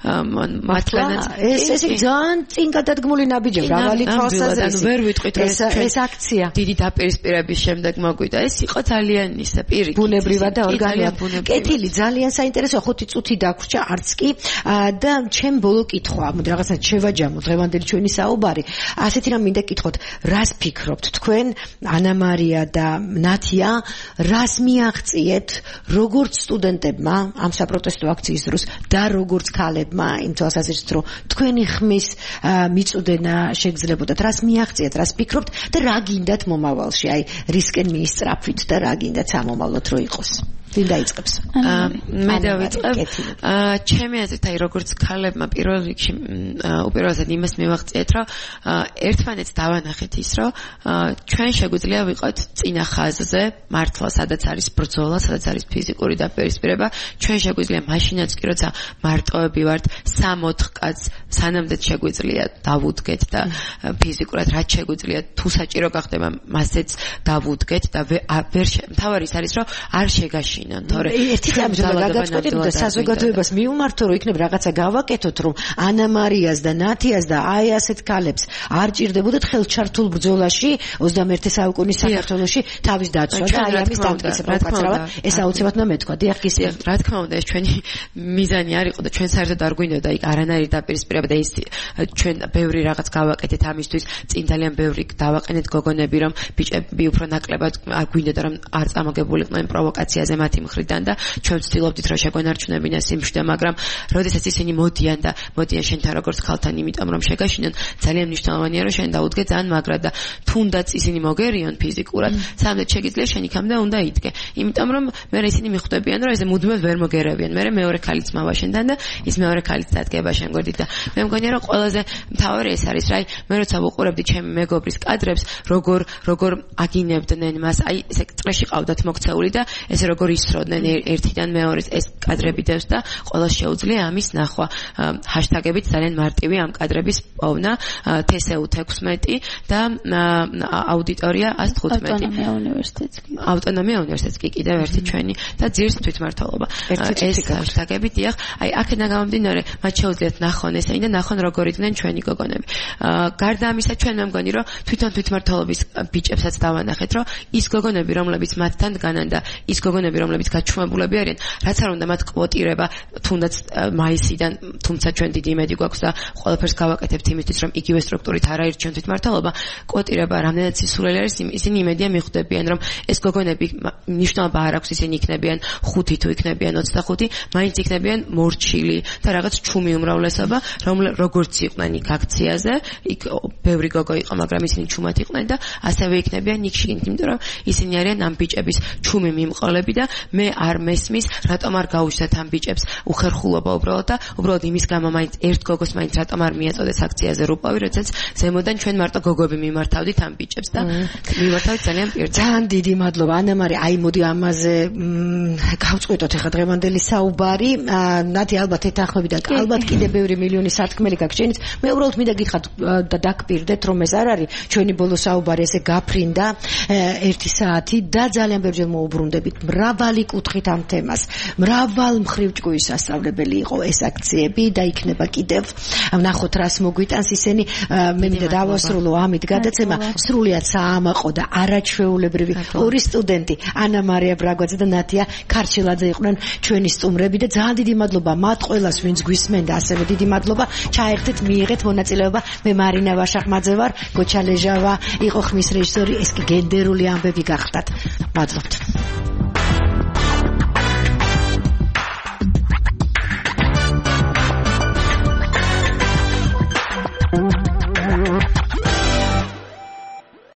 მათგანაც ეს ძალიან წინ გადადგმული ნაბიჯი მრავალი თვალსაზრისით ვერ ვიტყვით ეს აქცია დიდი დაპირისპირების შემდეგ მოგვიდა ეს იყო ძალიან ისა პირი ბუნებრივად და ორგანულად კეთილი ძალიან საინტერესოა 5 წუთი დაგვრჩა არც კი და ჩემ ბოლო კითხვა მოდი რაღაცა შევაჯამო დღევანდელი ჩვენი საუბარი ასეთი რამ მინდა კითხოთ რას ფიქრობთ თქვენ ანა მარია და ნათია რას მიაღწიეთ როგორც სტუდენტებმა ამ საპროტესტო აქციის დროს და როგორც ქალებმა იმ თვალსაზრისით რომ თქვენი ხმის მიწოდენა შეგძლებოდათ რას მიაღწიეთ რას ფიქრობთ და რა გინდათ მომავალში აი რისკენ მიისწრაფვით და რა გინდა სამომავლოდ რო იყოს. ვინ დაიწყებს? მე დავიწყებ. ჩემი აზრით, აი როგორც ქალებმა პირველ რიგში უპირველესად იმას მივაღწიეთ, რომ ერთმანეთს დავანახეთ ის, რომ ჩვენ შეგვიძლია ვიყოთ წინა ხაზზე, მართლა სადაც არის ბრძოლა, სადაც არის ფიზიკური დაპირისპირება, ჩვენ შეგვიძლია მაშინაც კი როცა მარტოები ვართ, 3-4 კაცს სანამდე შეგვიძლია დავუდგეთ და ფიზიკურად რაც შეგვიძლია თუ საჭირო გახდება, მასეც დავუდგეთ და მთავარი ის არის, რომ არ შეგაში ერთი ამჟამად გადაწყვეტით და საზოგადოებას მიუმართო რომ იქნებ რაღაცა გავაკეთოთ რომ ანა მარიას და ნათიას და აი ასეთ ქალებს არ ჭირდებოდათ ხელჩართულ ბრძოლაში 21 საუკუნის საქართველოში თავის დაცვა და აი ამის დამტკიცება უკაცრავად ეს აუცილებლად უნდა მეთქვა დიახ კისია რა თქმა უნდა ეს ჩვენი მიზანი არ იყო და ჩვენ საერთოდ არ გვინდოდა იქ არანაირი დაპირისპირება და ის ჩვენ ბევრი რაღაც გავაკეთეთ ამისთვის წინ ძალიან ბევრი დავაყენეთ გოგონები რომ ბიჭები უფრო ნაკლებად არ გვინდოდა რომ არ წამოგებულიყვნენ პროვოკაციაზე მათი მხრიდან და ჩვენ ვცდილობდით რომ შეგვენარჩუნებინა სიმშვიდე მაგრამ როდესაც ისინი მოდიან შენთან როგორც ქალთან იმიტომ რომ შეგაშინონ ძალიან მნიშვნელოვანია რომ შენ დაუდგე ძალიან მაგრად და თუნდაც ისინი მოგერიონ ფიზიკურად, სამდე შეგიძლია შენ იქამდე უნდა იდგე. იმიტომ რომ მე ისინი მიხვდებიან, რომ ესე მუდმივად ვერ მოგერავიან. მე მეორე ქალიც მავაშენთან და ის მეორე ქალიც დადგება შენ გვერდით და მე მგონია რომ ყველაზე მთავარი ეს არის რა, მე როცა ვუყურებდი ჩემი მეგობრის კადრებს, როგორ აგინებდნენ მას, აი ესე წრეში ყავდათ მოქცეული და ესე როგორ ისროდნენ ერთიდან მეორეს ეს კადრები დევს და ყველას შეუძლია ამის ნახვა. ჰაშტაგებით ძალიან მარტივი ამ კადრების პოვნა TSU16 და აუდიტორია 115. ავტონომია უნივერსიტეტს კი კიდევ ერთი ჩვენი და ძირს თვითმმართველობა. ეს ჰაშტაგები დიახ, აი აქედან გამომდინარე, მათ შეუძლიათ ნახონ ესენი და ნახონ როგორ იდგნენ ჩვენი გოგონები. გარდა ამისა, ჩვენ მე მგონი რომ თვითონ თვითმმართველობის ბიჭებსაც დავანახეთ, რომ ის გოგონები, რომლებიც მათთან დგანან და ის გოგონები, რომლებიც გაჩვენებულები არიან, რაც არ უნდა მათ კვოტირება თუნდაც მაისიდან, თუმცა ჩვენ დიდი იმედი გვაქვს და ყველაფერს გავაკეთებთ იმისთვის, რომ იგივე სტრუქტურით არ აირჩიონ თვითმმართველობა, კვოტირება რამდენად სისულელი არის, ისინი იმედია მიხვდებიან, რომ ეს გოგონები მნიშვნელობა არ აქვს, ისინი იქნებიან 5 თუ იქნებიან 25, მაინც იქნებიან მორჩილი და რაღაც ჩუმი უმრავლესობა, როგორც იყვნენ იქ აქციაზე, იქ ბევრი გოგო იყო, მაგრამ ისინი ჩუმად იყვნენ და ასევე იქნებიან იქ შიგნით, იმიტომ რომ ისინი არიან ამ ბიჭების ჩუმი მიმყოლები და მე არ მესმის, რატომ არ გაუშვათ ამ ბიჭებს უხერხულობა უბრალოდ და უბრალოდ იმის გამო მაინც ერთ გოგოს მაინც რატომ არ მიაწოდეს აქციაზე რუპავი, როდესაც ზემოდან ჩვენ მარტო გოგოები მიმართავდით ამ ბიჭებს და მიმართავდით ძალიან პირდაპირ. ძალიან დიდი მადლობა ანამარი, აი მოდი ამაზე გავწყვეტოთ ახლა დღევანდელი საუბარი. ნათი ალბათ ეთანხმები და ალბათ კიდე ბევრი მილიონი სათქმელი გაქვს შენიც. მე უბრალოდ მინდა გითხრათ და დაგპირდეთ რომ ეს არ არის ჩვენი ბოლო საუბარი, ესე გაფრინდა 1 საათი და ძალიან ბევრჯერ მოუბრუნდებით მრავალი კუთხით ამ თემას. მრავალ მხრივ ჭკუის სასწავლებელი იყო ეს აქციები და იქნება კიდევ. ვნახოთ რას მოგვიტანს ისინი. მე მინდა დავასრულო ამით გადაცემა. სრულიად საამაყო და არაჩვეულებრივი ორი სტუდენტი ანა მარია ბრაგვაძე და ნათია ქარჩილაძე იყვნენ ჩვენი სტუმრები და ძალიან დიდი მადლობა მათ ყველას ვინც გვისმენ და ასევე დიდი მადლობა ჩაერთეთ მიიღეთ მონაწილეობა. მე მარინა ვაშახმაძე ვარ, გოჩა ლეჟავა იყო ხმის რეჟისორი, ეს კი გენდერული ამბები გახდათ. მადლობთ.